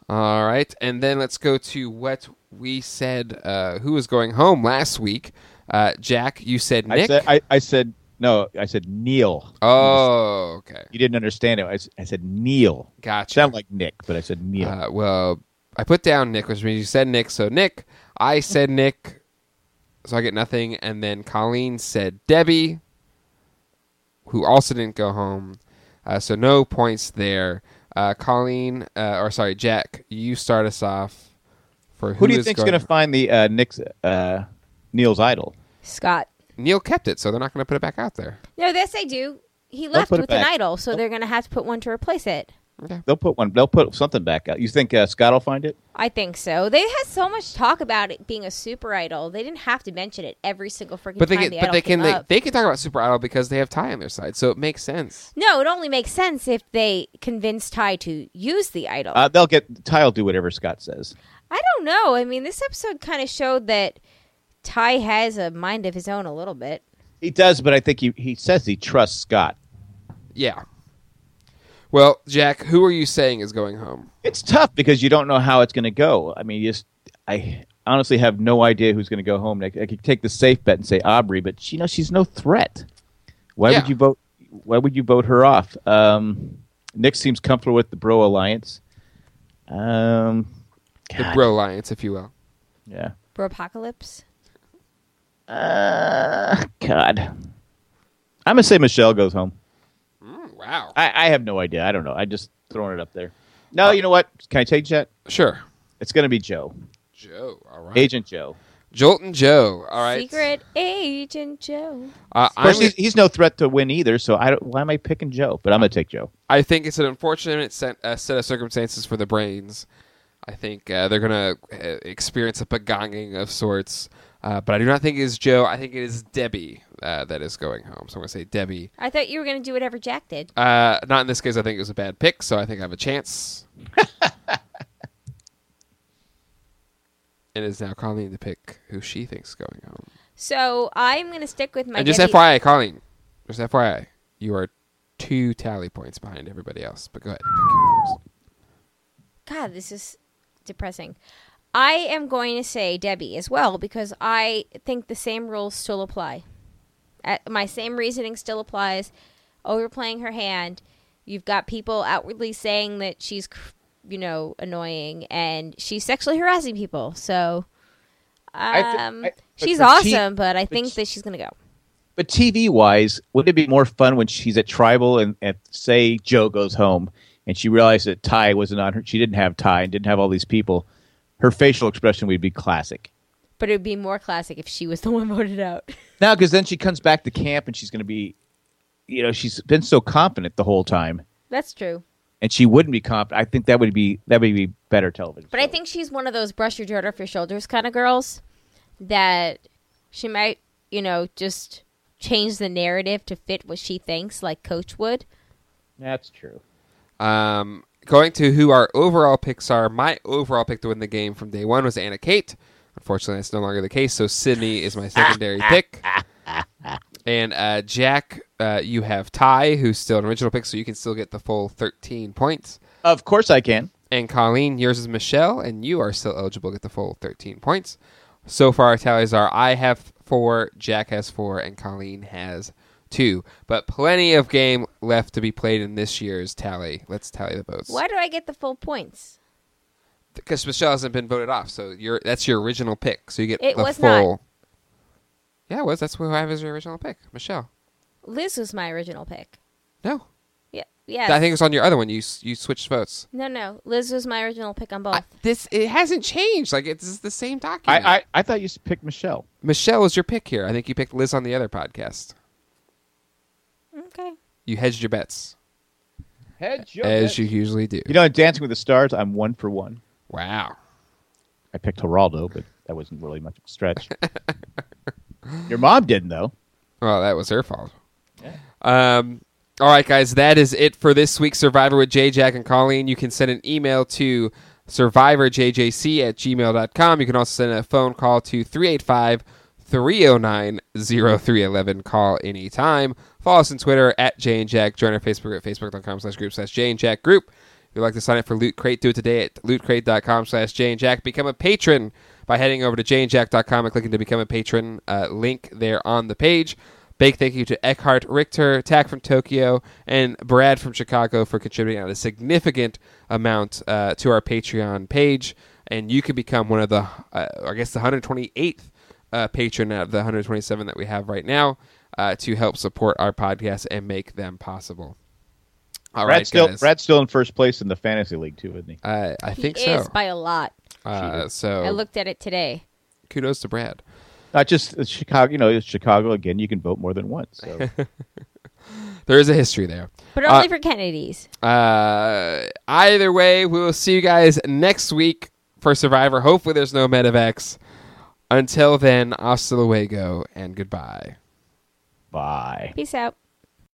All right, and then let's go to what we said. Uh, who was going home last week? Uh, Jack, you said Nick. I said, I, I said no. I said Neil. Oh, okay. You didn't understand it. I, s- I said Neil. Gotcha. Sound like Nick, but I said Neil. Uh, well, I put down Nick, which means you said Nick. So Nick, I said Nick, so I get nothing. And then Colleen said Debbie, who also didn't go home. Uh, so no points there. Uh, Colleen, uh, or sorry, Jack, you start us off. For who, Who do you is think's going going to find the uh, Nick's uh, Neil's idol? Scott. Neil kept it, so they're not going to put it back out there. No, this they do. He left put it with an back. idol, so they're going to have to put one to replace it. Okay. They'll put one. They'll put something back out. You think uh, Scott will find it? I think so. They had so much talk about it being a super idol. They didn't have to mention it every single freaking But they time can, the but idol they came can, they, up. they can talk about Super Idol because they have Ty on their side, so it makes sense. No, it only makes sense if they convince Ty to use the idol. Uh, they'll get Ty will do whatever Scott says. I don't know. I mean, this episode kind of showed that Ty has a mind of his own a little bit. He does, but I think he he says he trusts Scott. Yeah. Well, Jack, who are you saying is going home? It's tough because you don't know how it's going to go. I mean, you just I honestly have no idea who's going to go home. I, I could take the safe bet and say Aubrey, but you know she's no threat. Why Yeah. would you vote? Why would you vote her off? Um, Nick seems comfortable with the Bro Alliance. Um, The God. Bro Alliance, if you will. Yeah. Bropocalypse. Uh, God. I'm gonna say Michelle goes home. Mm, wow. I, I have no idea. I don't know. I just throwing it up there. No, you know what? Can I take Jet? Sure. It's gonna be Joe, Joe. All right. Agent Joe. Jolton Joe. All right. Secret Agent Joe. Uh, Of course, I'm, he's, he's no threat to win either. So I don't. Why am I picking Joe? But I'm gonna take Joe. I think it's an unfortunate set, uh, set of circumstances for the Brains. I think uh, they're going to uh, experience a pagonging of sorts. Uh, but I do not think it is Joe. I think it is Debbie uh, that is going home. So I'm going to say Debbie. I thought you were going to do whatever Jack did. Uh, not in this case. I think it was a bad pick, so I think I have a chance. It is now Colleen to pick who she thinks is going home. So I'm going to stick with my and just Debbie- F Y I, Colleen, just F Y I, you are two tally points behind everybody else. But go ahead. Pick yours. God, this is depressing. I am going to say Debbie as well because I think the same rules still apply. Uh, my same reasoning still applies. Overplaying her hand. You've got people outwardly saying that she's, you know, annoying and she's sexually harassing people. So, I thi- um, I- but she's for T- awesome, but I but think she- that she's going to go. But T V wise, wouldn't it be more fun when she's at Tribal and, and say Joe goes home and she realized that Ty wasn't on her? She didn't have Ty and didn't have all these people. Her facial expression would be classic. But it would be more classic if she was the one voted out. Now, because then she comes back to camp and she's going to be, you know, she's been so confident the whole time, That's true. and she wouldn't be confident. I think that would be that would be better television. But I think she's one of those brush your dirt off your shoulders kind of girls that she might, you know, just change the narrative to fit what she thinks, like Coach would. That's true. Um, going to who our overall picks are, my overall pick to win the game from day one was Anna Kate. Unfortunately, that's no longer the case, so Sydney is my secondary pick. And uh, Jack, uh, you have Ty, who's still an original pick, so you can still get the full thirteen points. Of course, I can. And Colleen, yours is Michelle, and you are still eligible to get the full thirteen points. So far, our tallies are I have four, Jack has four, and Colleen has two. But plenty of game left to be played in this year's tally. Let's tally the votes. Why do I get the full points? Because Michelle hasn't been voted off, so you're, that's your original pick. So you get It the was not. full. Yeah, it was. That's who I have as your original pick, Michelle. Liz was my original pick. No, Yeah, yes. I think it was on your other one. You s- you switched votes. No, no. Liz was my original pick on both. I, this it hasn't changed. Like it's the same document. I, I, I thought you picked Michelle. Michelle was your pick here. I think you picked Liz on the other podcast. Okay. You hedged your bets, Head as you usually do. You know, in Dancing with the Stars, I'm one for one. Wow. I picked Geraldo, but that wasn't really much of a stretch. Your mom didn't, though. Well, that was her fault. Um, all right, guys, that is it for this week's Survivor with Jay, Jack, and Colleen. You can send an email to survivorjjc at gmail dot com. You can also send a phone call to three eight five, three oh nine, oh three one one. Call anytime. Follow us on Twitter at Jay and Jack. Join our Facebook at facebook dot com slash group slash Jay and Jack group. If you'd like to sign up for Loot Crate, do it today at lootcrate.com slash Jay and Jack. Become a patron by heading over to jay and jack dot com and clicking to become a patron. Uh, link there on the page. Big thank you to Eckhart Richter, Tack from Tokyo, and Brad from Chicago for contributing a significant amount uh, to our Patreon page. And you can become one of the, uh, I guess, the one hundred twenty-eighth uh, patron out of the one hundred twenty-seven that we have right now uh, to help support our podcast and make them possible. All Brad's right, still, guys. Brad's still in first place in the fantasy league, too, isn't he? Uh, I He think is so. by a lot. Uh, so I looked at it today. kudos to Brad. Not just it's Chicago, you know, it's Chicago again. You can vote more than once. So. There is a history there. But only Uh, for Kennedy's. Uh, either way, we will see you guys next week for Survivor. Hopefully there's no Medivacs. Until then, hasta luego and goodbye. Bye. Peace out.